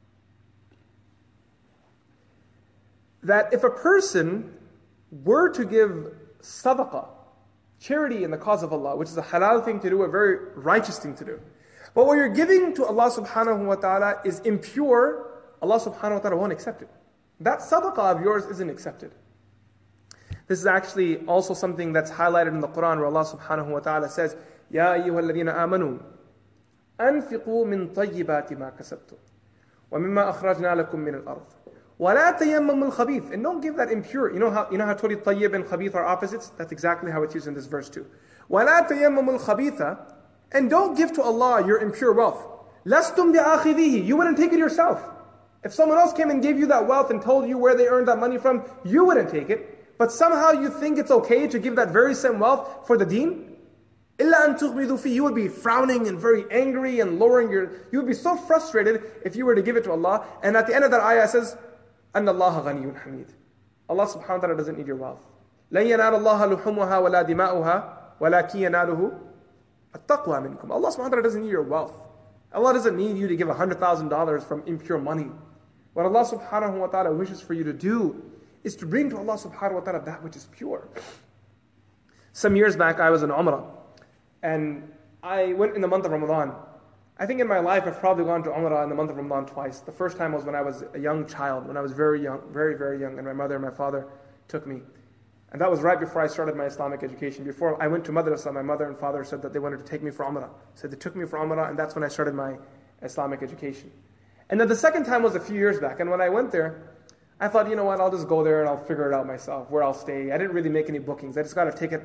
that if a person were to give sadaqah, charity in the cause of Allah, which is a halal thing to do, a very righteous thing to do, but what you're giving to Allah subhanahu wa ta'ala is impure, Allah subhanahu wa ta'ala won't accept it. That sadaqah of yours isn't accepted. This is actually also something that's highlighted in the Quran where Allah subhanahu wa ta'ala says, Ya ayyuha alladhina amanu, anfiqu min tayyibati ma kasabtum, wa mimma akhrajna lakum min al-ard. وَلَا تَيَمَّمُ الْخَبِيثِ. And don't give that impure. You know how you know how I told you tayyib and khabith are opposites? That's exactly how it's used in this verse too. وَلَا تَيَمَّمُ الْخَبِيثَ. And don't give to Allah your impure wealth. لَسْتُمْ بِآخِذِهِ. You wouldn't take it yourself. If someone else came and gave you that wealth and told you where they earned that money from, you wouldn't take it. But somehow you think it's okay to give that very same wealth for the deen? إِلَّا أَن تُغْمِضُوا فِيهِ. You would be frowning and very angry and lowering your... You would be so frustrated if you were to give it to Allah. And at the end of that ayah it says, أن الله غني حميد. Allah subhanahu wa ta'ala doesn't need your wealth. لن ينال الله لحومها ولا دماؤها ولكن يناله التقوى منكم. Allah subhanahu wa ta'ala doesn't need your wealth. Allah doesn't need you to give one hundred thousand dollars from impure money. What Allah subhanahu wa ta'ala wishes for you to do is to bring to Allah subhanahu wa ta'ala that which is pure. Some years back I was in Umrah and I went in the month of Ramadan. I think in my life I've probably gone to Umrah in the month of Ramadan twice. The first time was when I was a young child, when I was very young, very, very young, and my mother and my father took me. And that was right before I started my Islamic education. Before I went to madrasa, my mother and father said that they wanted to take me for Umrah. So they took me for Umrah, and that's when I started my Islamic education. And then the second time was a few years back, and when I went there, I thought, you know what, I'll just go there and I'll figure it out myself, where I'll stay. I didn't really make any bookings. I just got a ticket.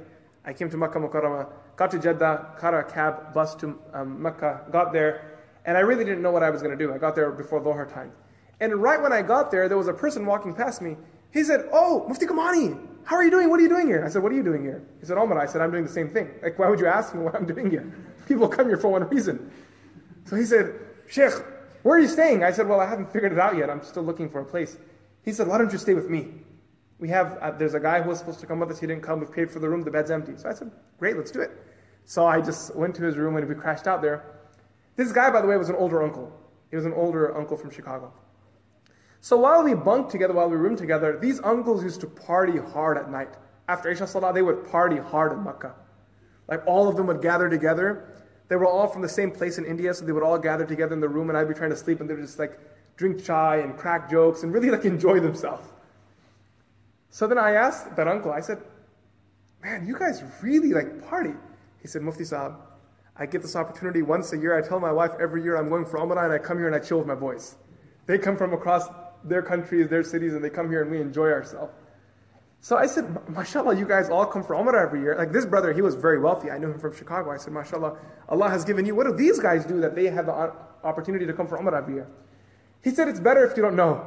I came to Makkah Mukarramah, got to Jeddah, caught a cab, bus to um, Makkah, got there, and I really didn't know what I was going to do. I got there before Dhuhr time. And right when I got there, there was a person walking past me. He said, "Oh, Mufti Kamani, how are you doing? What are you doing here?" I said, "What are you doing here?" He said, "Umrah." I said, "I'm doing the same thing." Like, why would you ask me what I'm doing here? People come here for one reason. So he said, "Sheikh, where are you staying?" I said, "Well, I haven't figured it out yet. I'm still looking for a place." He said, "Why don't you stay with me? We have, uh, there's a guy who was supposed to come with us. He didn't come. We've paid for the room. The bed's empty." So I said, "Great, let's do it." So I just went to his room and we crashed out there. This guy, by the way, was an older uncle. He was an older uncle from Chicago. So while we bunked together, while we roomed together, these uncles used to party hard at night. After Isha Salah, they would party hard in Makkah. Like all of them would gather together. They were all from the same place in India, so they would all gather together in the room, and I'd be trying to sleep, and they would just like drink chai and crack jokes and really like enjoy themselves. So then I asked that uncle, I said, "Man, you guys really like party." He said, "Mufti Sahab, I get this opportunity once a year. I tell my wife every year I'm going for Umrah, and I come here and I chill with my boys. They come from across their countries, their cities, and they come here and we enjoy ourselves." So I said, "MashaAllah, you guys all come for Umrah every year." Like this brother, he was very wealthy. I knew him from Chicago. I said, "MashaAllah, Allah has given you. What do these guys do that they have the opportunity to come for Umrah every year?" He said, "It's better if you don't know."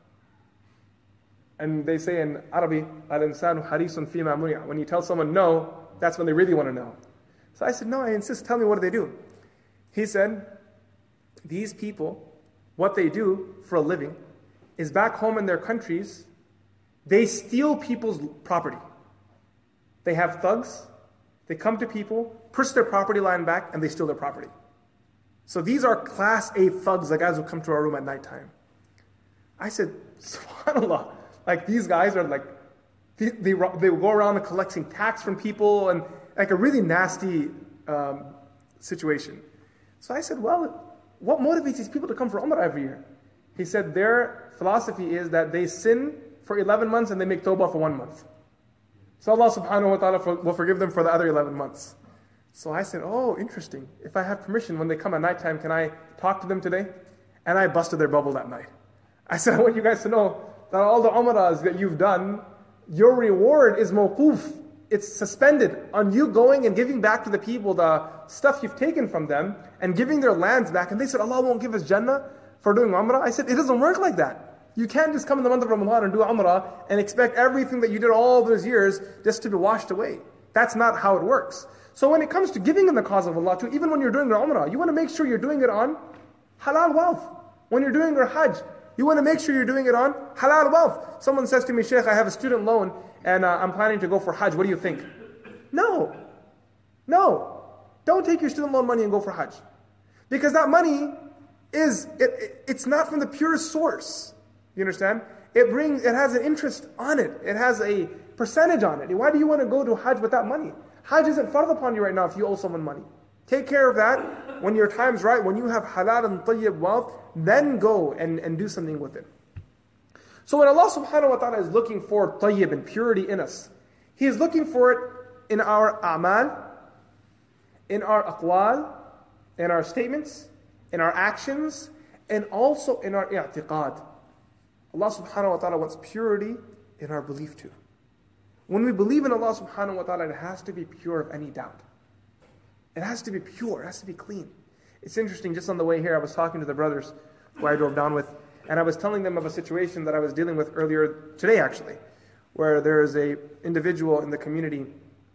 And they say in Arabic, "Al-insanu harisun fima muni'a." When you tell someone no, that's when they really want to know. So I said, "No, I insist. Tell me, what do they do?" He said, "These people, what they do for a living is back home in their countries, they steal people's property. They have thugs, they come to people, push their property line back, and they steal their property. So these are class A thugs, the guys who come to our room at nighttime." I said, "SubhanAllah, like these guys are like, they, they, they go around and collecting tax from people and like a really nasty um, situation." So I said, "Well, what motivates these people to come for Umrah every year?" He said their philosophy is that they sin for eleven months and they make tawbah for one month. So Allah subhanahu wa ta'ala will forgive them for the other eleven months. So I said, "Oh, interesting. If I have permission when they come at nighttime, can I talk to them today?" And I busted their bubble that night. I said, "I want you guys to know that all the umrahs that you've done, your reward is mawqoof. It's suspended on you going and giving back to the people the stuff you've taken from them and giving their lands back." And they said, "Allah won't give us Jannah for doing Umrah." I said, "It doesn't work like that. You can't just come in the month of Ramadan and do Umrah and expect everything that you did all those years just to be washed away. That's not how it works." So when it comes to giving in the cause of Allah too, even when you're doing your Umrah, you want to make sure you're doing it on halal wealth. When you're doing your Hajj, you want to make sure you're doing it on halal wealth. Someone says to me, "Sheikh, I have a student loan and uh, I'm planning to go for Hajj. What do you think?" No. No. Don't take your student loan money and go for Hajj. Because that money is, it, it, it's not from the purest source. You understand? It brings, it has an interest on it. It has a percentage on it. Why do you want to go to Hajj with that money? Hajj isn't fard upon you right now if you owe someone money. Take care of that. When your time's right, when you have halal and tayyib wealth, then go and, and do something with it. So when Allah subhanahu wa ta'ala is looking for tayyib and purity in us, He is looking for it in our a'mal, in our aqwal, in our statements, in our actions, and also in our i'tiqad. Allah subhanahu wa ta'ala wants purity in our belief too. When we believe in Allah subhanahu wa ta'ala, it has to be pure of any doubt. It has to be pure, it has to be clean. It's interesting, just on the way here, I was talking to the brothers who I drove down with, and I was telling them of a situation that I was dealing with earlier today actually, where there is a individual in the community,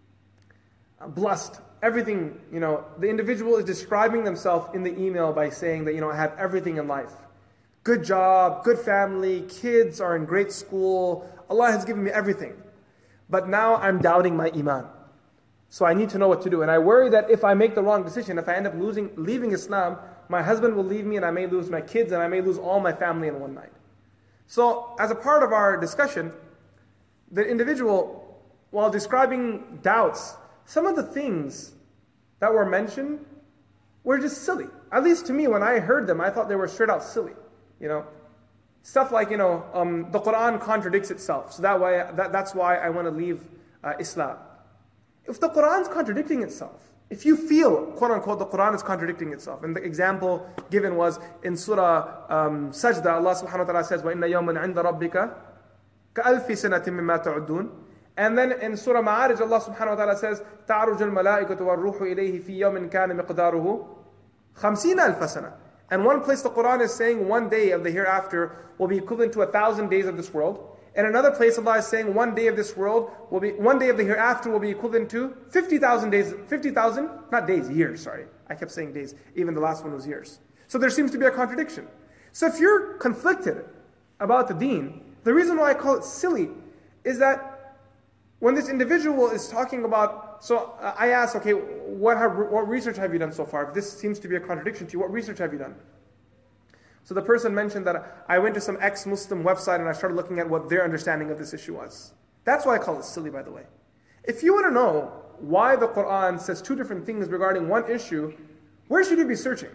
uh, blessed, everything, you know, the individual is describing themselves in the email by saying that, you know, I have everything in life. Good job, good family, kids are in great school, Allah has given me everything. But now I'm doubting my iman. So I need to know what to do. And I worry that if I make the wrong decision, if I end up losing, leaving Islam, my husband will leave me and I may lose my kids and I may lose all my family in one night. So as a part of our discussion, the individual, while describing doubts, some of the things that were mentioned were just silly. At least to me, when I heard them, I thought they were straight out silly. You know, stuff like, you know, um, the Quran contradicts itself. So that way, that, that's why I want to leave uh, Islam. If the Quran is contradicting itself, if you feel, quote unquote, the Quran is contradicting itself, and the example given was in Surah um, Sajda, Allah subhanahu wa ta'ala says, وَإِنَّ يَوْمًا عِنْدَ رَبِّكَ كَأَلْفِ سَنَةٍ مِمَّا تَعُدُّونَ. And then in Surah Ma'arij, Allah subhanahu wa ta'ala says, تَعْرُجُ الْمَلَائِكَةُ وَالْرُوحُ إِلَيْهِ فِي يَوْمٍ كَانَ مِقْدَارُهُ خَمْسِينَ أَلْفَ سَنَةٍ. And one place the Quran is saying one day of the hereafter will be equivalent to a thousand days of this world. And another place Allah is saying one day of this world will be, one day of the hereafter will be equivalent to fifty thousand days, fifty thousand, not days, years, sorry. I kept saying days, even the last one was years. So there seems to be a contradiction. So if you're conflicted about the deen, the reason why I call it silly is that when this individual is talking about, so uh, I ask, okay, what, have, what research have you done so far? If this seems to be a contradiction to you, what research have you done? So the person mentioned that I went to some ex-Muslim website and I started looking at what their understanding of this issue was. That's why I call it silly, by the way. If you want to know why the Quran says two different things regarding one issue, where should you be searching?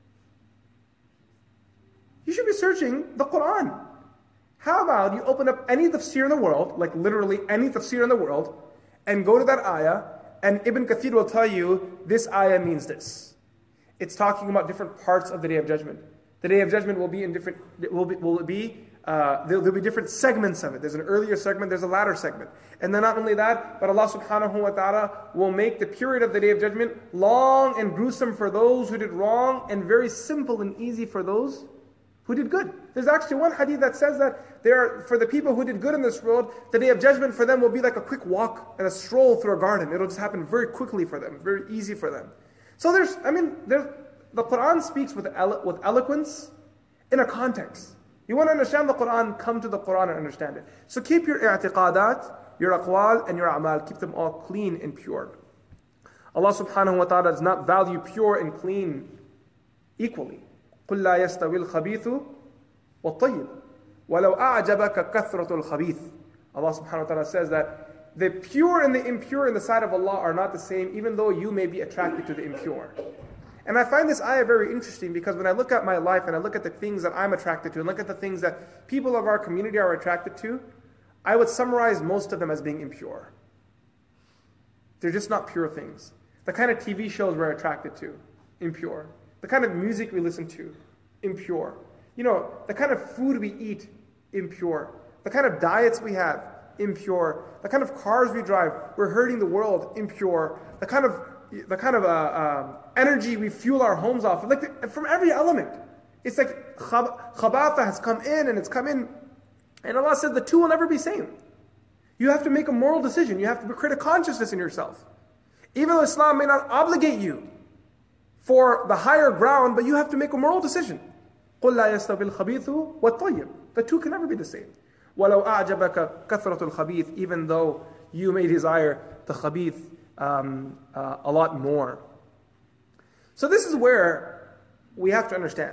You should be searching the Quran. How about you open up any tafsir in the world, like literally any tafsir in the world, and go to that ayah, and Ibn Kathir will tell you, this ayah means this. It's talking about different parts of the Day of Judgment. The Day of Judgment will be in different, will be, will be uh, there'll, there'll be different segments of it. There's an earlier segment, there's a latter segment. And then not only that, but Allah subhanahu wa ta'ala will make the period of the Day of Judgment long and gruesome for those who did wrong, and very simple and easy for those who did good. There's actually one hadith that says that there, for the people who did good in this world, the Day of Judgment for them will be like a quick walk and a stroll through a garden. It'll just happen very quickly for them, very easy for them. So there's, I mean, there's, the Quran speaks with, elo- with eloquence in a context. You want to understand the Quran, come to the Quran and understand it. So keep your i'tiqadat, your aqwal, and your a'mal, keep them all clean and pure. Allah subhanahu wa ta'ala does not value pure and clean equally. قُلْ لَا يَسْتَوِي الْخَبِيثُ وَالطَّيِّبُ وَلَوْ أَعْجَبَكَ كَثْرَةُ الْخَبِيثِ. Allah subhanahu wa ta'ala says that the pure and the impure in the sight of Allah are not the same, even though you may be attracted to the impure. And I find this ayah very interesting because when I look at my life and I look at the things that I'm attracted to and look at the things that people of our community are attracted to, I would summarize most of them as being impure. They're just not pure things. The kind of T V shows we're attracted to, impure. The kind of music we listen to, impure. You know, the kind of food we eat, impure. The kind of diets we have, impure. The kind of cars we drive, we're hurting the world, impure. The kind of the kind of uh, uh, energy we fuel our homes off, like the, from every element. It's like khab- khabatha has come in and it's come in. And Allah said the two will never be same. You have to make a moral decision. You have to create a consciousness in yourself. Even though Islam may not obligate you for the higher ground, but you have to make a moral decision. قُلْ لَا يَسْتَوِي الْخَبِيثُ وَالطَّيِّبُ. The two can never be the same. وَلَوْ أَعْجَبَكَ كَثْرَةُ الْخَبِيثِ. Even though you may desire the khabith um, uh, a lot more. So this is where we have to understand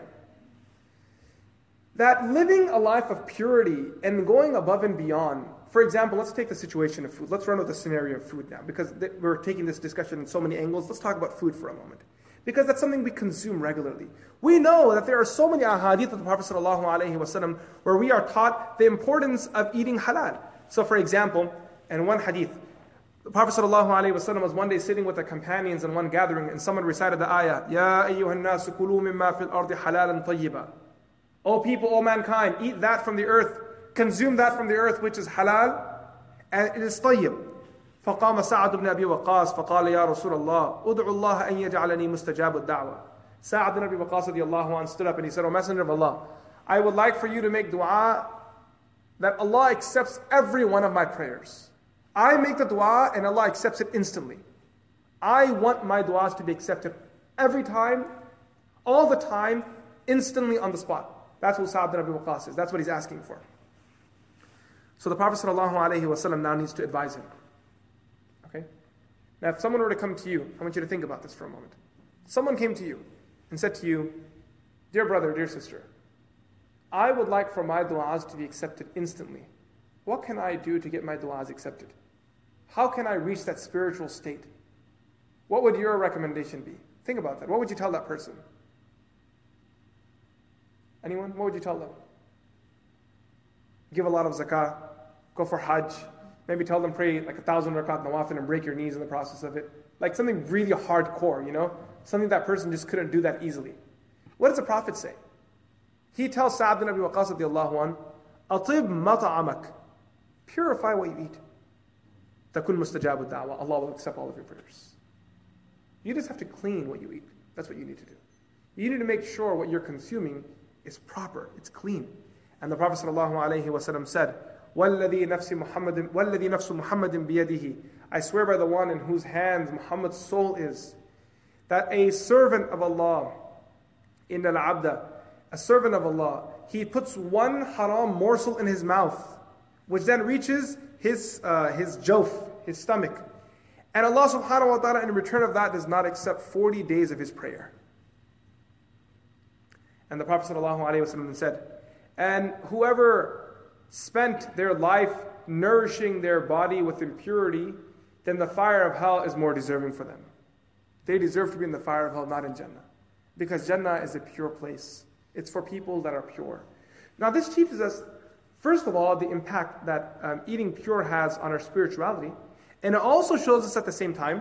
that living a life of purity and going above and beyond. For example, let's take the situation of food. Let's run with the scenario of food now, because th- we're taking this discussion in so many angles. Let's talk about food for a moment, because that's something we consume regularly. We know that there are so many ahadith of the Prophet ﷺ where we are taught the importance of eating halal. So for example, in one hadith, the Prophet ﷺ was one day sitting with the companions in one gathering, and someone recited the ayah, Ya ayyuhan nasu kulu mimma fil ardi halalan tayyiba. O people, O mankind, eat that from the earth, consume that from the earth which is halal, and it is tayyib. فقام سعد بن أبي وقاص فقال يا رسول الله ادعو الله أن يجعلني مستجاب الدعوة. Sa'ad bin Abi Waqqas radiallahu anhu stood up and he said, O Messenger of Allah, I would like for you to make dua that Allah accepts every one of my prayers. I make the dua and Allah accepts it instantly. I want my duas to be accepted every time, all the time, instantly on the spot. That's what Sa'ad bin Abi Waqqas is. That's what he's asking for. So the Prophet ﷺ now needs to advise him. Okay? Now if someone were to come to you, I want you to think about this for a moment. Someone came to you and said to you, Dear brother, dear sister, I would like for my du'as to be accepted instantly. What can I do to get my du'as accepted? How can I reach that spiritual state? What would your recommendation be? Think about that. What would you tell that person? Anyone? What would you tell them? Give a lot of zakah, go for hajj, maybe tell them pray like a thousand rakat nawafil and break your knees in the process of it. Like something really hardcore, you know? Something that person just couldn't do that easily. What does the Prophet say? He tells Sa'ad bin Abi Waqqas radiallahu anhu, Atib mata'amak. Purify what you eat. takun mustajabu da'wah. Allah will accept all of your prayers. You just have to clean what you eat. That's what you need to do. You need to make sure what you're consuming is proper, it's clean. And the Prophet ﷺ said, وَالَّذِي نَفْسِ مُحَمَّدٍ وَالَّذِي نَفْسُ مُحَمَّدٍ بِيَدِهِ, I swear by the one in whose hands Muhammad's soul is, that a servant of Allah, إِنَّ الْعَبْدَ, a servant of Allah, he puts one haram morsel in his mouth, which then reaches his uh, his jawf, his stomach. And Allah subhanahu wa ta'ala in return of that does not accept forty days of his prayer. And the Prophet ﷺ said, and whoever spent their life nourishing their body with impurity, then the fire of hell is more deserving for them. They deserve to be in the fire of hell, not in Jannah. Because Jannah is a pure place. It's for people that are pure. Now this teaches us, first of all, the impact that um, eating pure has on our spirituality. And it also shows us at the same time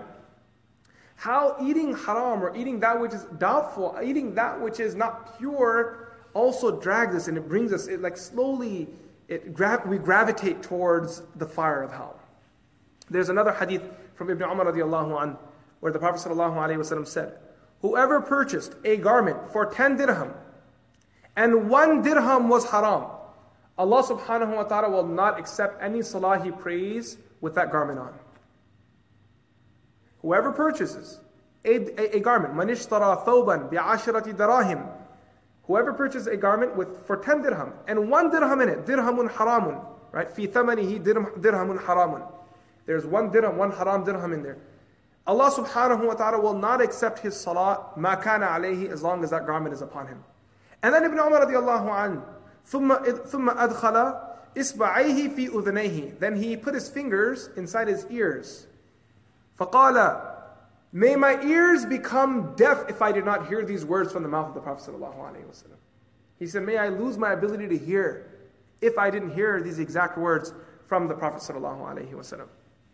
how eating haram or eating that which is doubtful, eating that which is not pure, also drags us and it brings us, it like slowly, it gra- we gravitate towards the fire of hell. There's another hadith from Ibn Umar radiallahu anh, where the Prophet sallallahu alaihi wasallam said, whoever purchased a garment for ten dirham, and one dirham was haram, Allah subhanahu wa ta'ala will not accept any salah he prays with that garment on. Whoever purchases a, a, a garment, man ishtara thawban bi'ashrati dirahim, whoever purchases a garment with for ten dirham and one dirham in it, dirhamun haramun, right? Fi thamanihi dirhamun haramun. There's one dirham, one haram dirham in there. Allah subhanahu wa ta'ala will not accept his salah ma kana alayhi, as long as that garment is upon him. And then Ibn Umar radiallahu anhu, ثم ثم أدخل إصبعيه في أذنيه, then he put his fingers inside his ears. فقال, may my ears become deaf if I did not hear these words from the mouth of the Prophet sallallahu alaihi wasallam. He said, may I lose my ability to hear if I didn't hear these exact words from the Prophet sallallahu alaihi wasallam.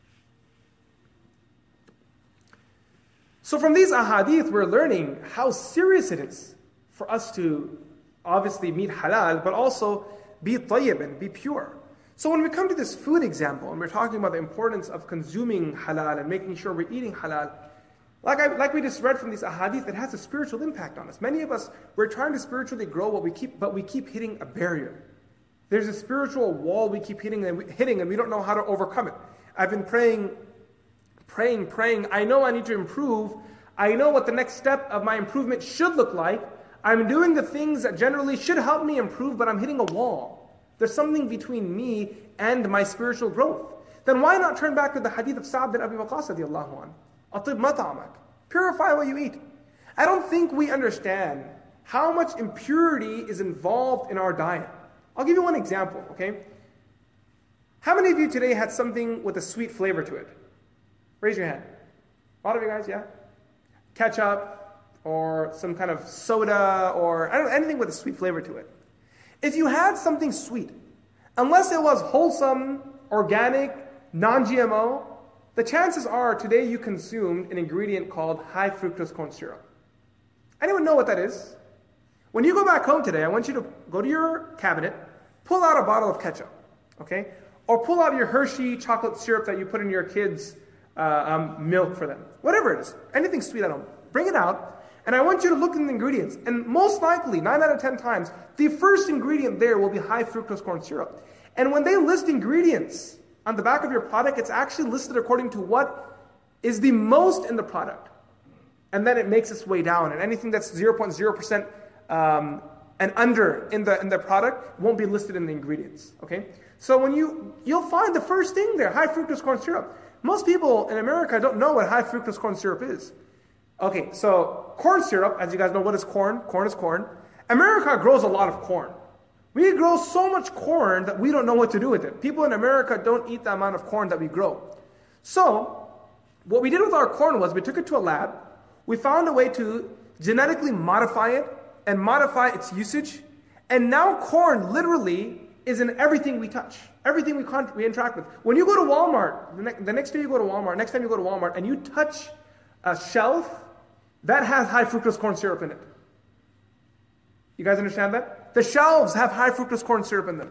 So from these ahadith, we're learning how serious it is for us to obviously meet halal, but also be tayyib and be pure. So when we come to this food example, and we're talking about the importance of consuming halal and making sure we're eating halal, like I, like we just read from these ahadith, it has a spiritual impact on us. Many of us, we're trying to spiritually grow, what we keep, but we keep hitting a barrier. There's a spiritual wall we keep hitting and, we, hitting, and we don't know how to overcome it. I've been praying, praying, praying. I know I need to improve. I know what the next step of my improvement should look like. I'm doing the things that generally should help me improve, but I'm hitting a wall. There's something between me and my spiritual growth. Then why not turn back to the hadith of Sa'd bin Abi Waqqas radiallahu anhu? Atib mat'amak. Purify what you eat. I don't think we understand how much impurity is involved in our diet. I'll give you one example, okay? How many of you today had something with a sweet flavor to it? Raise your hand. A lot of you guys, yeah? Ketchup, or some kind of soda, or I don't know, anything with a sweet flavor to it. If you had something sweet, unless it was wholesome, organic, non-G M O, the chances are today you consumed an ingredient called high fructose corn syrup. Anyone know what that is? When you go back home today, I want you to go to your cabinet, pull out a bottle of ketchup, okay? Or pull out your Hershey chocolate syrup that you put in your kids' uh, um, milk for them. Whatever it is, anything sweet at home. Bring it out. And I want you to look at the ingredients. And most likely, nine out of ten times, the first ingredient there will be high fructose corn syrup. And when they list ingredients on the back of your product, it's actually listed according to what is the most in the product. And then it makes its way down. And anything that's zero point zero percent um, and under in the in the product won't be listed in the ingredients. Okay? So when you, you'll find the first thing there, high fructose corn syrup. Most people in America don't know what high fructose corn syrup is. Okay, so corn syrup, as you guys know, what is corn? Corn is corn. America grows a lot of corn. We grow so much corn that we don't know what to do with it. People in America don't eat the amount of corn that we grow. So, what we did with our corn was we took it to a lab. We found a way to genetically modify it and modify its usage. And now corn literally is in everything we touch, everything we, con- we interact with. When you go to Walmart, the, ne- the next day you go to Walmart, next time you go to Walmart, and you touch a shelf that has high fructose corn syrup in it. You guys understand that? The shelves have high fructose corn syrup in them.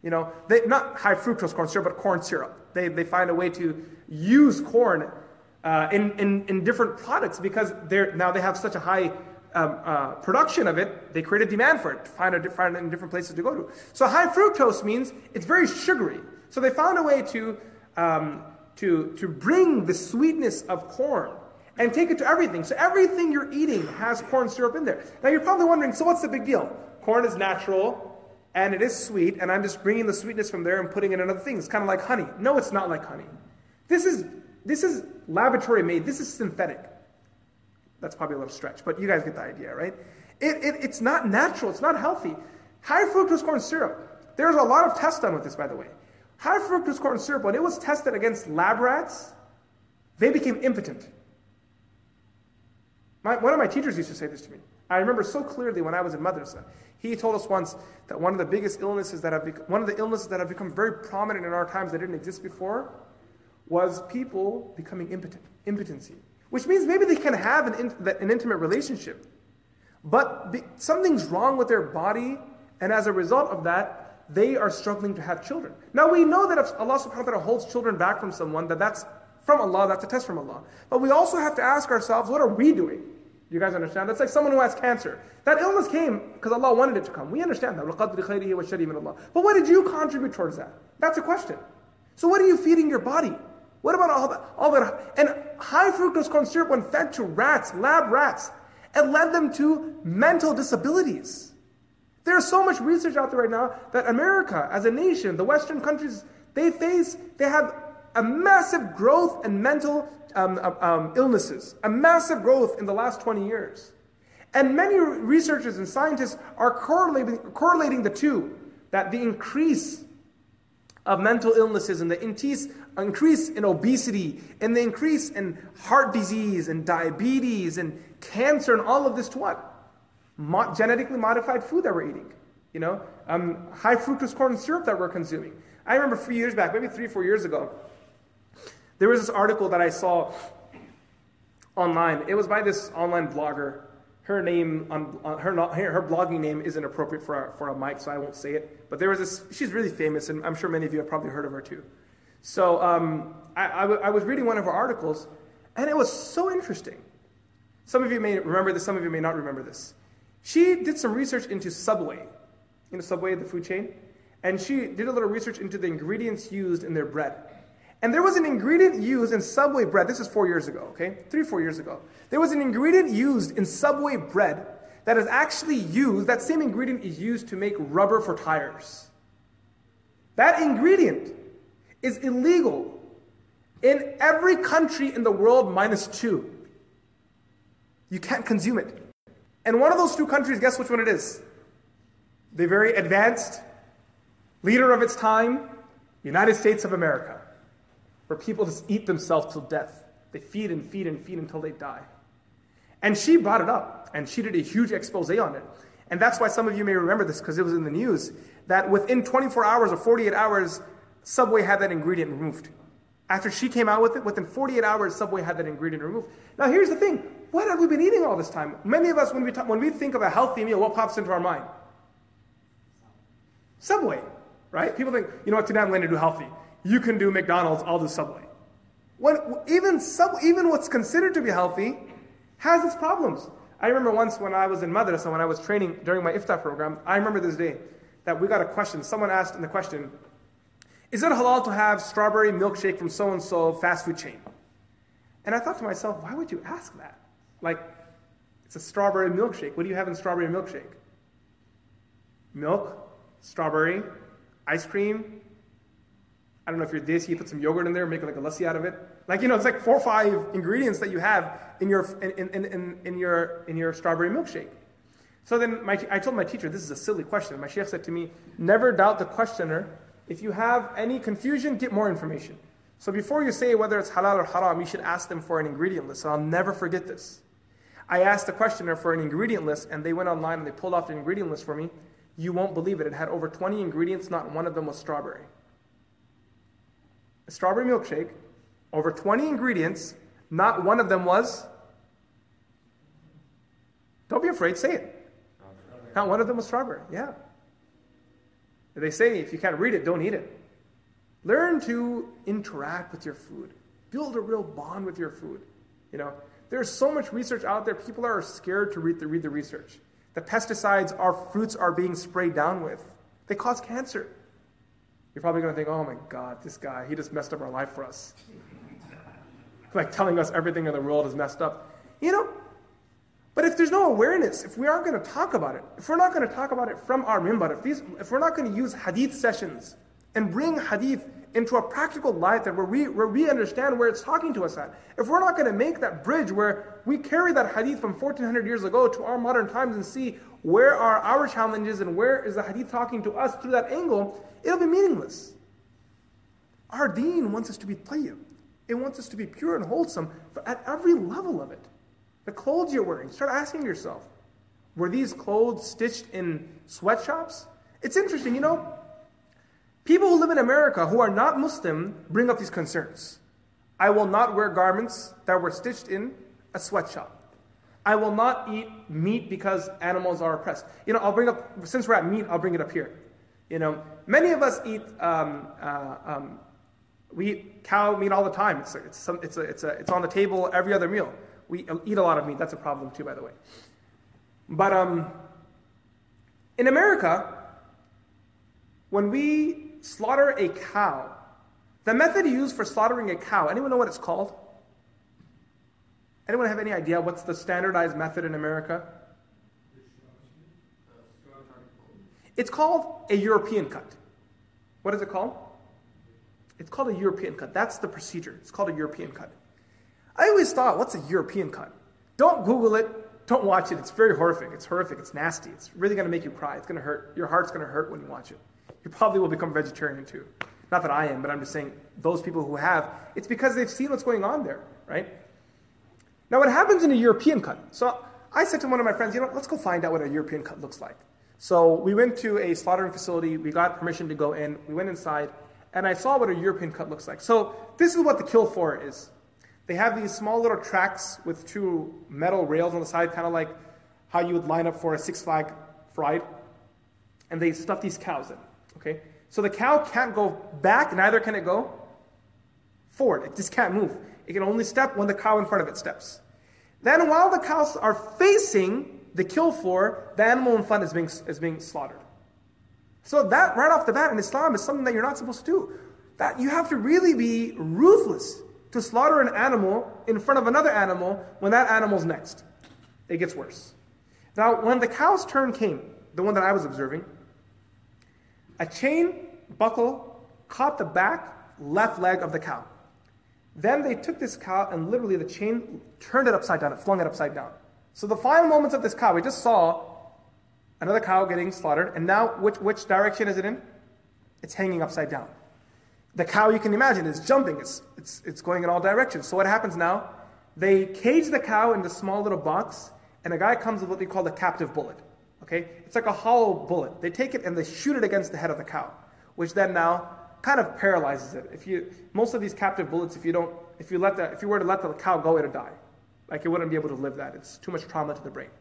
You know, they, not high fructose corn syrup, but corn syrup. They, they find a way to use corn uh, in, in, in different products because they're, now they have such a high um, uh, production of it, they create a demand for it, find, a, find it in different places to go to. So high fructose means it's very sugary. So they found a way to, um, to, to bring the sweetness of corn and take it to everything. So everything you're eating has corn syrup in there. Now you're probably wondering, so what's the big deal? Corn is natural, and it is sweet, and I'm just bringing the sweetness from there and putting it in other things. It's kind of like honey. No, it's not like honey. This is, this is laboratory made. This is synthetic. That's probably a little stretch, but you guys get the idea, right? It, it, it's not natural. It's not healthy. High fructose corn syrup. There's a lot of tests done with this, by the way. High fructose corn syrup, when it was tested against lab rats, they became impotent. My, one of my teachers used to say this to me. I remember so clearly when I was in madrasa. He told us once that one of the biggest illnesses that have bec- one of the illnesses that have become very prominent in our times that didn't exist before was people becoming impotent, impotency, which means maybe they can have an, in, an intimate relationship, but be, something's wrong with their body, and as a result of that, they are struggling to have children. Now we know that if Allah subhanahu wa ta'ala holds children back from someone, that that's from Allah, that's a test from Allah. But we also have to ask ourselves, what are we doing? You guys understand? That's like someone who has cancer. That illness came because Allah wanted it to come. We understand that. But what did you contribute towards that? That's a question. So what are you feeding your body? What about all that? All that? And high fructose corn syrup, when fed to rats, lab rats, it led them to mental disabilities. There's so much research out there right now that America, as a nation, the Western countries, they face, they have a massive growth in mental um, um, illnesses, a massive growth in the last twenty years. And many researchers and scientists are correlating, correlating the two, that the increase of mental illnesses and the increase, increase in obesity and the increase in heart disease and diabetes and cancer and all of this to what? Mo- genetically modified food that we're eating. You know, um, high fructose corn syrup that we're consuming. I remember a few years back, maybe three, four years ago, there was this article that I saw online. It was by this online blogger. Her name, on, on her, her her blogging name isn't appropriate for a, for a mic, so I won't say it. But there was this, she's really famous, and I'm sure many of you have probably heard of her too. So um, I, I, w- I was reading one of her articles, and it was so interesting. Some of you may remember this, some of you may not remember this. She did some research into Subway, you know, Subway, the food chain, and she did a little research into the ingredients used in their bread. And there was an ingredient used in Subway bread. This is four years ago, okay? Three, four years ago. There was an ingredient used in Subway bread that is actually used, that same ingredient is used to make rubber for tires. That ingredient is illegal in every country in the world minus two. You can't consume it. And one of those two countries, guess which one it is? The very advanced, leader of its time, United States of America. Where people just eat themselves till death. They feed and feed and feed until they die. And she brought it up, and she did a huge expose on it. And that's why some of you may remember this, because it was in the news, that within twenty-four hours or forty-eight hours, Subway had that ingredient removed. After she came out with it, within forty-eight hours, Subway had that ingredient removed. Now here's the thing, what have we been eating all this time? Many of us, when we, talk, when we think of a healthy meal, what pops into our mind? Subway, right? People think, you know what, today I'm going to do healthy. You can do McDonald's, I'll do Subway. When, even, sub, even what's considered to be healthy has its problems. I remember once when I was in madrasa, when I was training during my iftar program, I remember this day that we got a question. Someone asked in the question, is it halal to have strawberry milkshake from so-and-so fast food chain? And I thought to myself, why would you ask that? Like, it's a strawberry milkshake. What do you have in strawberry milkshake? Milk, strawberry, ice cream. I don't know if you're this, you put some yogurt in there, make like a lassi out of it. Like, you know, it's like four or five ingredients that you have in your in, in, in, in your in your strawberry milkshake. So then my, I told my teacher, this is a silly question. My sheikh said to me, never doubt the questioner. If you have any confusion, get more information. So before you say whether it's halal or haram, you should ask them for an ingredient list. So I'll never forget this. I asked the questioner for an ingredient list, and they went online and they pulled off the ingredient list for me. You won't believe it. It had over twenty ingredients, not one of them was strawberry. A strawberry milkshake, over twenty ingredients, not one of them was? Don't be afraid, say it. Not one of them was strawberry, yeah. They say if you can't read it, don't eat it. Learn to interact with your food. Build a real bond with your food. You know, there's so much research out there. People are scared to read the, read the research. The pesticides our fruits are being sprayed down with, they cause cancer. You're probably going to think, oh my God, this guy, he just messed up our life for us. Like telling us everything in the world is messed up. You know, but if there's no awareness, if we aren't going to talk about it, if we're not going to talk about it from our minbar, if, these, if we're not going to use hadith sessions and bring hadith into a practical light that where we, where we understand where it's talking to us at, if we're not going to make that bridge where we carry that hadith from fourteen hundred years ago to our modern times and see where are our challenges and where is the hadith talking to us through that angle, it'll be meaningless. Our deen wants us to be tayyib. It wants us to be pure and wholesome at every level of it. The clothes you're wearing, start asking yourself, were these clothes stitched in sweatshops? It's interesting, you know, people who live in America who are not Muslim bring up these concerns. I will not wear garments that were stitched in a sweatshop. I will not eat meat because animals are oppressed. You know, I'll bring up, since we're at meat, I'll bring it up here. You know, many of us eat, um, uh, um, we eat cow meat all the time. It's, it's, some, it's, a, it's, a, it's on the table every other meal. We eat a lot of meat. That's a problem too, by the way. But um, in America, when we slaughter a cow, the method used for slaughtering a cow, anyone know what it's called? Anyone have any idea what's the standardized method in America? It's called a European cut. What is it called? It's called a European cut. That's the procedure. It's called a European cut. I always thought, what's a European cut? Don't Google it. Don't watch it. It's very horrific. It's horrific. It's nasty. It's really going to make you cry. It's going to hurt. Your heart's going to hurt when you watch it. You probably will become vegetarian too. Not that I am, but I'm just saying those people who have, it's because they've seen what's going on there, right? Now what happens in a European cut? So I said to one of my friends, you know, let's go find out what a European cut looks like. So we went to a slaughtering facility. We got permission to go in. We went inside, and I saw what a European cut looks like. So this is what the kill for is. They have these small little tracks with two metal rails on the side, kind of like how you would line up for a Six Flag ride. And they stuff these cows in, okay? So the cow can't go back, neither can it go forward. It just can't move. It can only step when the cow in front of it steps. Then while the cows are facing the kill floor, the animal in front is being, is being slaughtered. So that right off the bat in Islam is something that you're not supposed to do. That you have to really be ruthless to slaughter an animal in front of another animal when that animal's next. It gets worse. Now, when the cow's turn came, the one that I was observing, a chain buckle caught the back left leg of the cow. Then they took this cow and literally the chain turned it upside down. It flung it upside down. So the final moments of this cow, we just saw another cow getting slaughtered, and now which, which direction is it in? It's hanging upside down. The cow, you can imagine, is jumping. It's, it's, it's going in all directions. So what happens now? They cage the cow in this small little box, and a guy comes with what they call the captive bullet. Okay? It's like a hollow bullet. They take it and they shoot it against the head of the cow, which then now kind of paralyzes it. If you, most of these captive bullets, if you don't, if you let the, if you were to let the cow go, it'd die. Like it wouldn't be able to live that. It's too much trauma to the brain.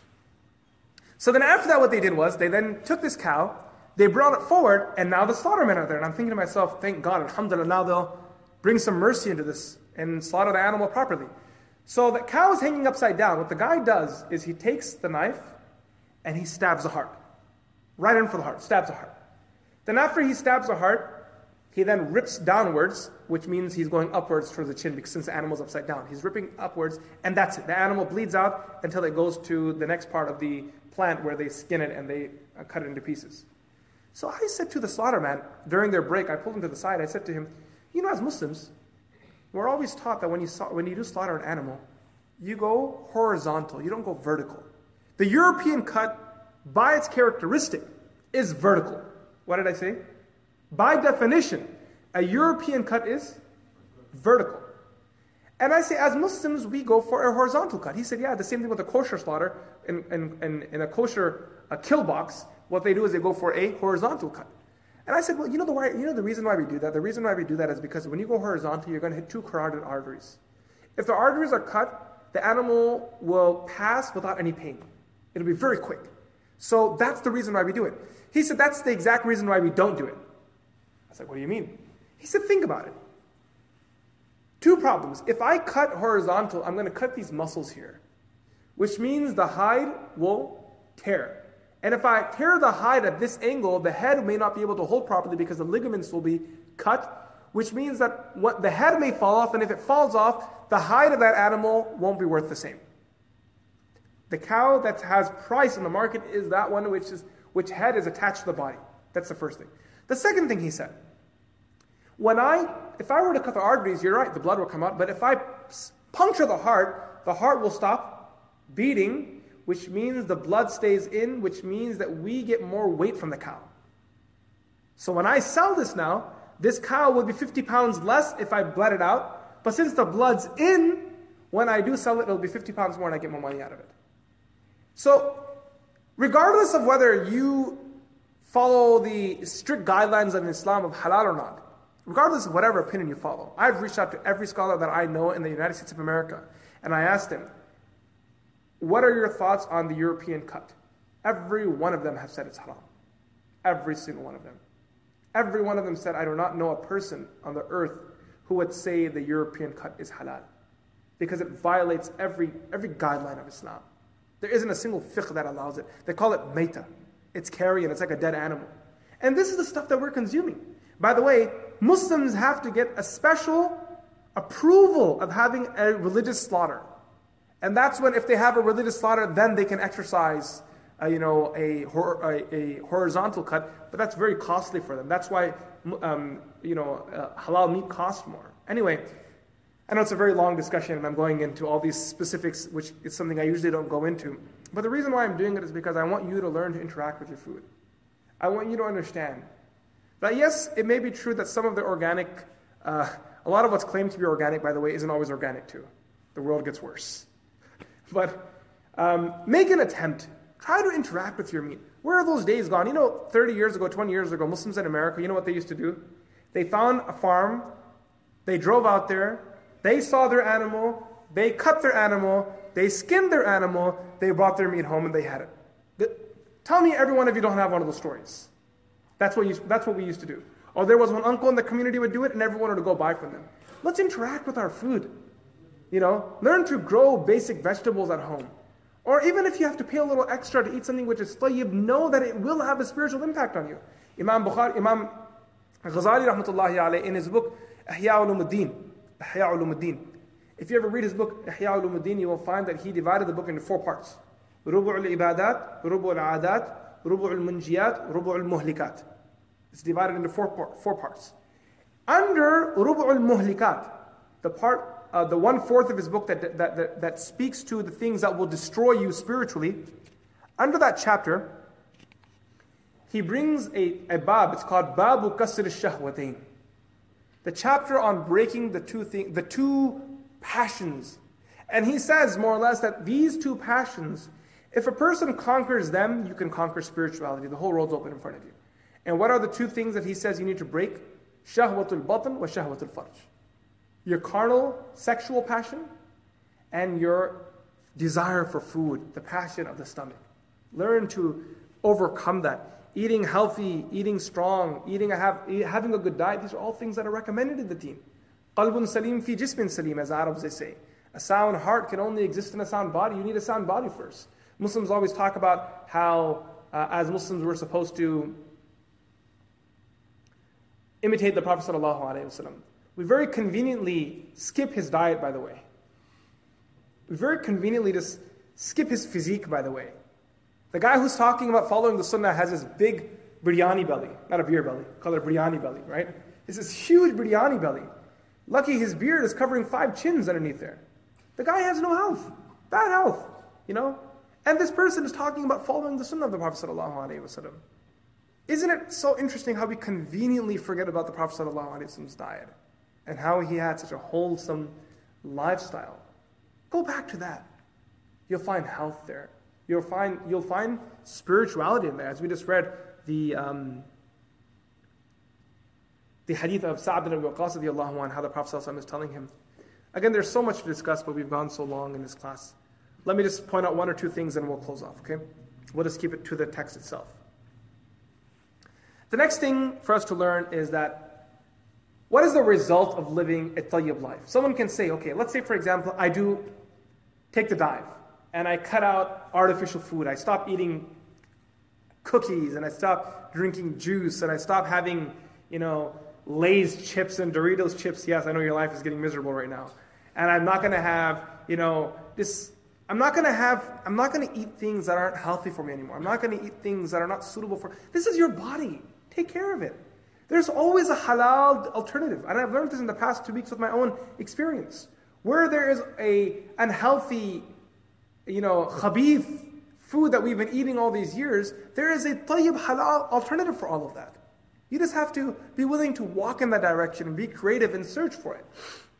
So then after that, what they did was they then took this cow, they brought it forward, and now the slaughtermen are there. And I'm thinking to myself, thank God, alhamdulillah, now they'll bring some mercy into this and slaughter the animal properly. So the cow is hanging upside down. What the guy does is he takes the knife and he stabs the heart. Right in for the heart, stabs the heart. Then after he stabs the heart, he then rips downwards, which means he's going upwards towards the chin because since the animal's upside down. He's ripping upwards, and that's it. The animal bleeds out until it goes to the next part of the plant where they skin it and they uh, cut it into pieces. So I said to the slaughterman, during their break, I pulled him to the side, I said to him, you know, as Muslims, we're always taught that when you, when you do slaughter an animal, you go horizontal, you don't go vertical. The European cut, by its characteristic, is vertical. What did I say? By definition, a European cut is vertical. And I say, as Muslims, we go for a horizontal cut. He said, yeah, the same thing with a kosher slaughter. In, in, in, in a kosher a kill box, what they do is they go for a horizontal cut. And I said, well, you know the why, you know the reason why we do that? The reason why we do that is because when you go horizontal, you're going to hit two carotid arteries. If the arteries are cut, the animal will pass without any pain. It'll be very quick. So that's the reason why we do it. He said, that's the exact reason why we don't do it. I was like, what do you mean? He said, think about it. Two problems. If I cut horizontal, I'm going to cut these muscles here, which means the hide will tear. And if I tear the hide at this angle, the head may not be able to hold properly because the ligaments will be cut, which means that what the head may fall off, and if it falls off, the hide of that animal won't be worth the same. The cow that has price in the market is that one which is which head is attached to the body. That's the first thing. The second thing he said, when I, if I were to cut the arteries, you're right, the blood will come out, but if I puncture the heart, the heart will stop beating, which means the blood stays in, which means that we get more weight from the cow. So when I sell this now, this cow would be fifty pounds less if I bled it out, but since the blood's in, when I do sell it, it'll be fifty pounds more and I get more money out of it. So, regardless of whether you follow the strict guidelines of Islam of halal or not, regardless of whatever opinion you follow, I've reached out to every scholar that I know in the United States of America, and I asked them, what are your thoughts on the European cut? Every one of them have said it's haram. Every single one of them. Every one of them said, I do not know a person on the earth who would say the European cut is halal, because it violates every, every guideline of Islam. There isn't a single fiqh that allows it. They call it mayta. It's carrion, it's like a dead animal. And this is the stuff that we're consuming. By the way, Muslims have to get a special approval of having a religious slaughter. And that's when, if they have a religious slaughter, then they can exercise uh, you know, a, hor- a, a horizontal cut, but that's very costly for them. That's why um, you know, uh, halal meat costs more. Anyway, I know it's a very long discussion and I'm going into all these specifics, which is something I usually don't go into. But the reason why I'm doing it is because I want you to learn to interact with your food. I want you to understand that yes, it may be true that some of the organic, uh, a lot of what's claimed to be organic, by the way, isn't always organic too. The world gets worse. But um, make an attempt. Try to interact with your meat. Where are those days gone? You know, thirty years ago, twenty years ago, Muslims in America, you know what they used to do? They found a farm, they drove out there, they saw their animal, they cut their animal, they skinned their animal, they brought their meat home and they had it. The, tell me every one of you don't have one of those stories. That's what, you, that's what we used to do. Or there was one uncle in the community would do it and everyone would go buy from them. Let's interact with our food. You know, learn to grow basic vegetables at home. Or even if you have to pay a little extra to eat something which is tayyib, know that it will have a spiritual impact on you. Imam Bukhari, Imam Ghazali rahmatullahi alayhi, in his book, Ihya Ulumuddin, Ihya Ulumuddin. If you ever read his book, Ihya Ulumuddin, you will find that he divided the book into four parts. Rubu' al-ibadat, Rubu' al-adat, Rubu' al-munjiyat, Rubu' al-muhlikat. It's divided into four, part, four parts. Under Rubu' al-muhlikat, the part Uh, the one-fourth of his book that, that, that, that speaks to the things that will destroy you spiritually, under that chapter, he brings a, a bab. It's called Babu Kasr al-Shahwatayn. The chapter on breaking the two thing, the two passions. And he says, more or less, that these two passions, if a person conquers them, you can conquer spirituality. The whole world's open in front of you. And what are the two things that he says you need to break? Shahwatul batn wa shahwatul farj. Your carnal, sexual passion, and your desire for food, the passion of the stomach. Learn to overcome that. Eating healthy, eating strong, eating a have, having a good diet, these are all things that are recommended in the deen. Qalbun salim fi jismin salim, as Arabs they say. A sound heart can only exist in a sound body. You need a sound body first. Muslims always talk about how, uh, as Muslims, we're supposed to imitate the Prophet sallallahu alaihi wasallam. We very conveniently skip his diet, by the way. We very conveniently just skip his physique, by the way. The guy who's talking about following the sunnah has this big biryani belly. Not a beer belly, call it a biryani belly, right? It's this huge biryani belly. Lucky his beard is covering five chins underneath there. The guy has no health, bad health, you know? And this person is talking about following the sunnah of the Prophet sallallahu alaihi wasallam. Isn't it so interesting how we conveniently forget about the Prophet sallallahu alaihi wasallam's diet? And how he had such a wholesome lifestyle. Go back to that. You'll find health there. You'll find you'll find spirituality in there. As we just read the um, the hadith of Sa'd ibn Abi Waqqas radiyallahu anhu, how the Prophet ﷺ is telling him. Again, there's so much to discuss, but we've gone so long in this class. Let me just point out one or two things and we'll close off, okay? We'll just keep it to the text itself. The next thing for us to learn is that what is the result of living a tayyib life? Someone can say, okay, let's say for example, I do take the dive and I cut out artificial food. I stop eating cookies and I stop drinking juice and I stop having, you know, Lay's chips and Doritos chips. Yes, I know your life is getting miserable right now. And I'm not going to have, you know, this, I'm not going to have, I'm not going to eat things that aren't healthy for me anymore. I'm not going to eat things that are not suitable for, this is your body. Take care of it. There's always a halal alternative. And I've learned this in the past two weeks with my own experience. Where there is a unhealthy, you know, khabith food that we've been eating all these years, there is a tayyib halal alternative for all of that. You just have to be willing to walk in that direction and be creative and search for it.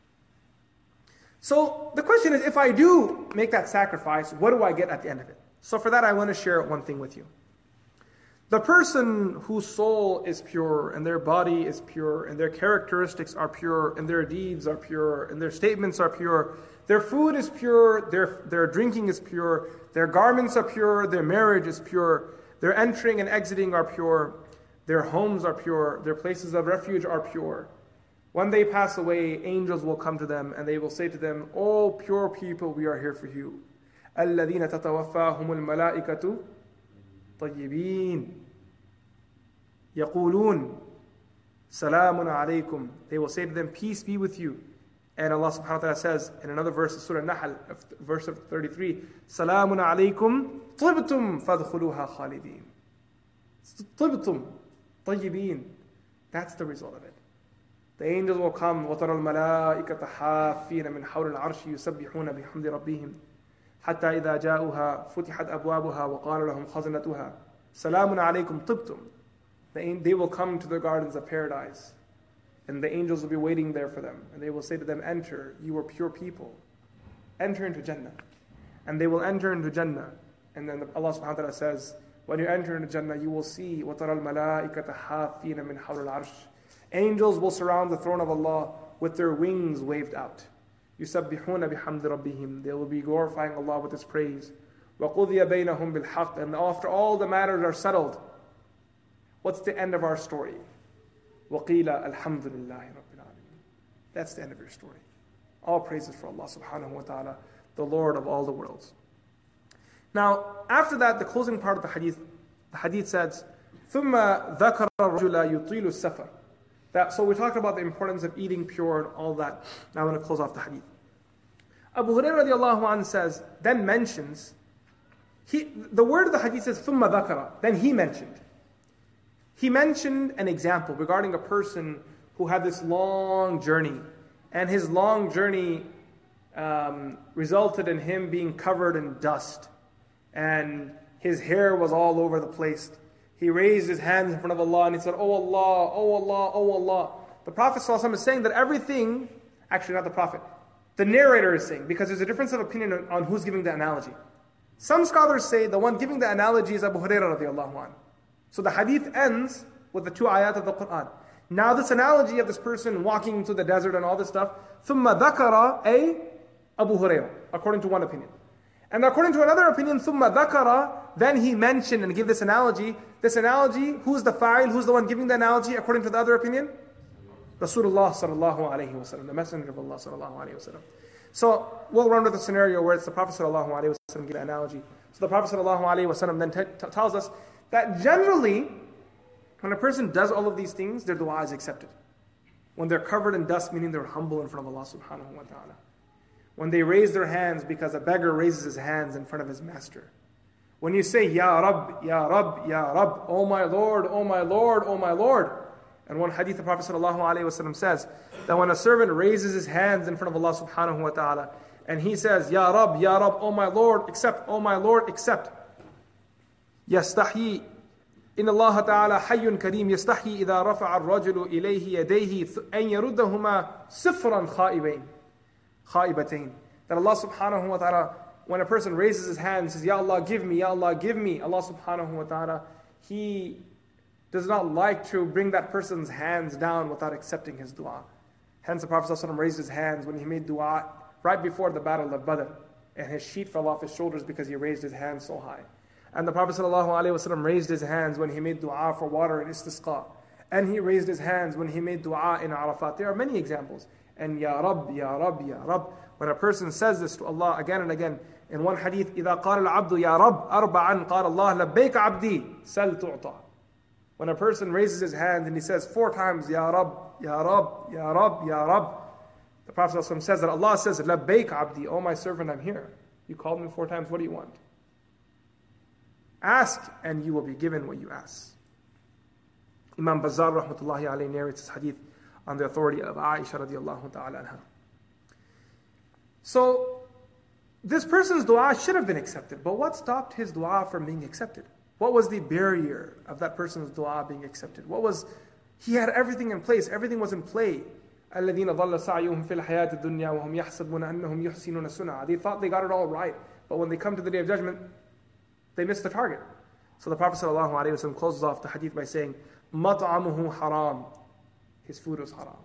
So the question is, if I do make that sacrifice, what do I get at the end of it? So for that, I want to share one thing with you. The person whose soul is pure, and their body is pure, and their characteristics are pure, and their deeds are pure, and their statements are pure, their food is pure, their, their drinking is pure, their garments are pure, their marriage is pure, their entering and exiting are pure, their homes are pure, their places of refuge are pure. When they pass away, angels will come to them, and they will say to them, "O pure people, we are here for you. الَّذِينَ تَتَوَفَّاهُمُ الْمَلَائِكَةُ طَيِّبِينَ يَقُولُونَ سَلَامٌ عَلَيْكُمْ." They will say to them, "Peace be with you." And Allah subhanahu wa ta'ala says in another verse of Surah Nahl, verse thirty-three, سَلَامٌ عَلَيْكُمْ طِبْتُمْ فَادْخُلُوهَا خَالِدِينَ. طِبْتُمْ طَيِّبِينَ. That's the result of it. The angels will come, وَتَرَى الْمَلَائِكَةَ حَافِّينَ مِنْ حَوْلِ الْعَرْشِ يُسَبِّحُونَ بِحَمْدِ رَبِّهِمْ حَتَّى إِذَا جَاءُوهَا فُتِحَتْ أَبْوَابُهَا وَقَالَ لَهُمْ خَزَنَتُهَا سَلَامٌ عَلَيْكُمْ طِبْتُمْ. They will come to the gardens of paradise, and the angels will be waiting there for them, and they will say to them, "Enter, you are pure people. Enter into Jannah." And they will enter into Jannah, and then Allah subhanahu wa ta'ala says, when you enter into Jannah, you will see وَتَرَى الْمَلَائِكَةَ حَافِّينَ مِنْ حَوْلِ الْعَرْشِ. Angels will surround the throne of Allah with their wings waved out. يُسَبِّحُونَ بِحَمْدِ رَبِّهِمْ. They will be glorifying Allah with His praise. وَقُضِيَ بَيْنَهُمْ بِالْحَقِّ. And after all the matters are settled, what's the end of our story? وَقِيلَ الْحَمْدُ لِلَّهِ رَبِّ الْعَالَمِينَ. That's the end of your story. All praises for Allah subhanahu wa ta'ala, the Lord of all the worlds. Now, after that, the closing part of the hadith, the hadith says, ثُمَّ ذَكَرَ الرَّجُلَ يُطِيلُ السَّفَرَ. That, so we talked about the importance of eating pure and all that. Now I'm going to close off the hadith. Abu Hurairah radiallahu anhu says, then mentions, he, the word of the hadith says, ثُمَّ ذَكَرَ. Then he mentioned. He mentioned an example regarding a person who had this long journey. And his long journey um, resulted in him being covered in dust. And his hair was all over the place. He raised his hands in front of Allah and he said, "Oh Allah, oh Allah, oh Allah." The Prophet ﷺ is saying that everything, actually not the Prophet, the narrator is saying, because there's a difference of opinion on, on who's giving the analogy. Some scholars say the one giving the analogy is Abu Hurairah radiallahu anhu. So the hadith ends with the two ayat of the Quran. Now this analogy of this person walking through the desert and all this stuff, ثُمَّ ذَكَرَ أي Abu Hurairah, according to one opinion. And according to another opinion, ثُمَّ ذَكَرَ, then he mentioned and gave this analogy. This analogy, who's the fa'il, who's the one giving the analogy according to the other opinion? Rasulullah sallallahu alayhi wa sallam, the Messenger of Allah sallallahu alayhi wa sallam. So we'll run with a scenario where it's the Prophet sallallahu alayhi wa sallam giving the analogy. So the Prophet sallallahu alayhi wa sallam then t- t- tells us that generally, when a person does all of these things, their dua is accepted. When they're covered in dust, meaning they're humble in front of Allah subhanahu wa ta'ala. When they raise their hands, because a beggar raises his hands in front of his master. When you say, Ya Rabb, Ya Rabb, Ya Rabb, oh my Lord, oh my Lord, oh my Lord. And one hadith the Prophet ﷺ says that when a servant raises his hands in front of Allah subhanahu wa ta'ala, and he says, Ya Rabb, Ya Rabb, oh my Lord, accept, oh my Lord, accept. يستحيي إن الله تعالى حي كريم يستحيي إذا رفع الرجل إليه يديه أن يردهما صفرا خائبين خائبتين. That Allah subhanahu wa ta'ala, when a person raises his hand and says, Ya Allah, give me, Ya Allah, give me, Allah subhanahu wa ta'ala, He does not like to bring that person's hands down without accepting his dua. Hence the Prophet ﷺ raised his hands when he made dua right before the battle of Badr, and his sheet fell off his shoulders because he raised his hands so high. And the Prophet ﷺ raised his hands when he made dua for water in istisqa. And he raised his hands when he made dua in Arafat. There are many examples. And Ya Rabb, Ya Rabb, Ya Rabb. When a person says this to Allah again and again, in one hadith, إِذَا قَالَ الْعَبْدُ يَا رَبْ أَرْبَعًا قَالَ اللَّهُ لَبَّيْكَ عَبْدِي سَلْ تُعْطَى. When a person raises his hands and he says four times, Ya Rabb, Ya Rabb, Ya Rabb, Ya Rabb, the Prophet ﷺ says that Allah says, لَبَّيْكَ عَبْدِي, oh my servant, I'm here. You called me four times, what do you want? Ask and you will be given what you ask. Imam Bazzar rahmatullahi alayhi narrates this hadith on the authority of Aisha radiallahu ta'ala anha. So, this person's dua should have been accepted, but what stopped his dua from being accepted? What was the barrier of that person's dua being accepted? What was, he had everything in place, everything was in play. الَّذِينَ ضَلَّ سَعْيُهُمْ فِي الْحَيَاةِ الدُّنْيَا وَهُمْ يَحْسَبُونَ أَنَّهُمْ يُحْسِنُونَ صُنْعًا. They thought they got it all right, but when they come to the Day of Judgment, they missed the target. So the Prophet ﷺ closes off the hadith by saying, مَطْعَمُهُ حَرَامٌ, his food was haram.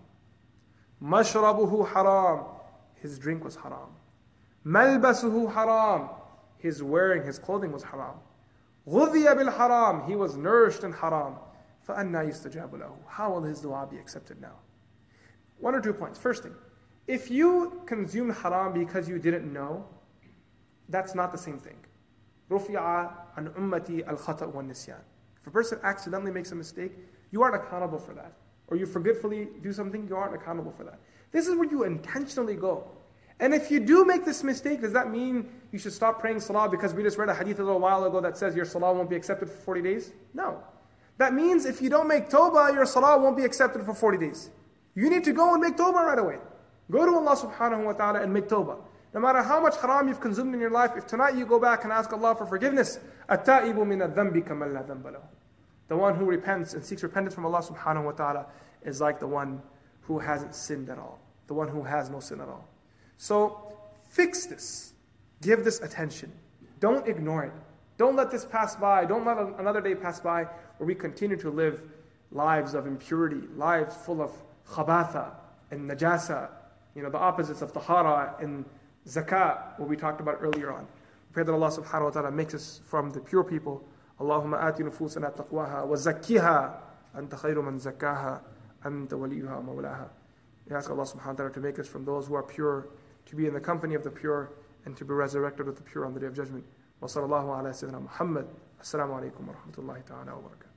مَشْرَبُهُ حَرَامٌ, his drink was haram. مَلْبَسُهُ حَرَامٌ, his wearing, his clothing was haram. غُذِيَ بِالْحَرَامِ, he was nourished in haram. فَأَنَّا يُسْتَجَابُ لَهُ, how will his dua be accepted now? One or two points. First thing, if you consumed haram because you didn't know, that's not the same thing. رُفِعَ عَنْ أُمَّتِي الْخَطَأُ وَالنِّسْيَانِ. If a person accidentally makes a mistake, you aren't accountable for that. Or you forgetfully do something, you aren't accountable for that. This is where you intentionally go. And if you do make this mistake, does that mean you should stop praying salah because we just read a hadith a little while ago that says your salah won't be accepted for forty days? No. That means if you don't make tawbah, your salah won't be accepted for forty days. You need to go and make tawbah right away. Go to Allah subhanahu wa ta'ala and make tawbah. No matter how much haram you've consumed in your life, if tonight you go back and ask Allah for forgiveness, التَّائِبُ مِنَ الذَّنْبِ كَمَنْ لَا ذَنْبَ لَهُ. The one who repents and seeks repentance from Allah subhanahu wa ta'ala is like the one who hasn't sinned at all. The one who has no sin at all. So, fix this. Give this attention. Don't ignore it. Don't let this pass by. Don't let another day pass by where we continue to live lives of impurity, lives full of khabatha and najasa, you know, the opposites of tahara and zakat, what we talked about earlier on. We pray that Allah subhanahu wa ta'ala makes us from the pure people. Allahumma ati nufusana taqwaha wa zakkiha anta khayru man zakkaha anta waliyuha mawlaha. We ask Allah subhanahu wa ta'ala to make us from those who are pure, to be in the company of the pure, and to be resurrected with the pure on the Day of Judgment. Wa sallallahu ala sayyidina Muhammad. Assalamu alaikum wa rahmatullahi ta'ala wa barakatuh.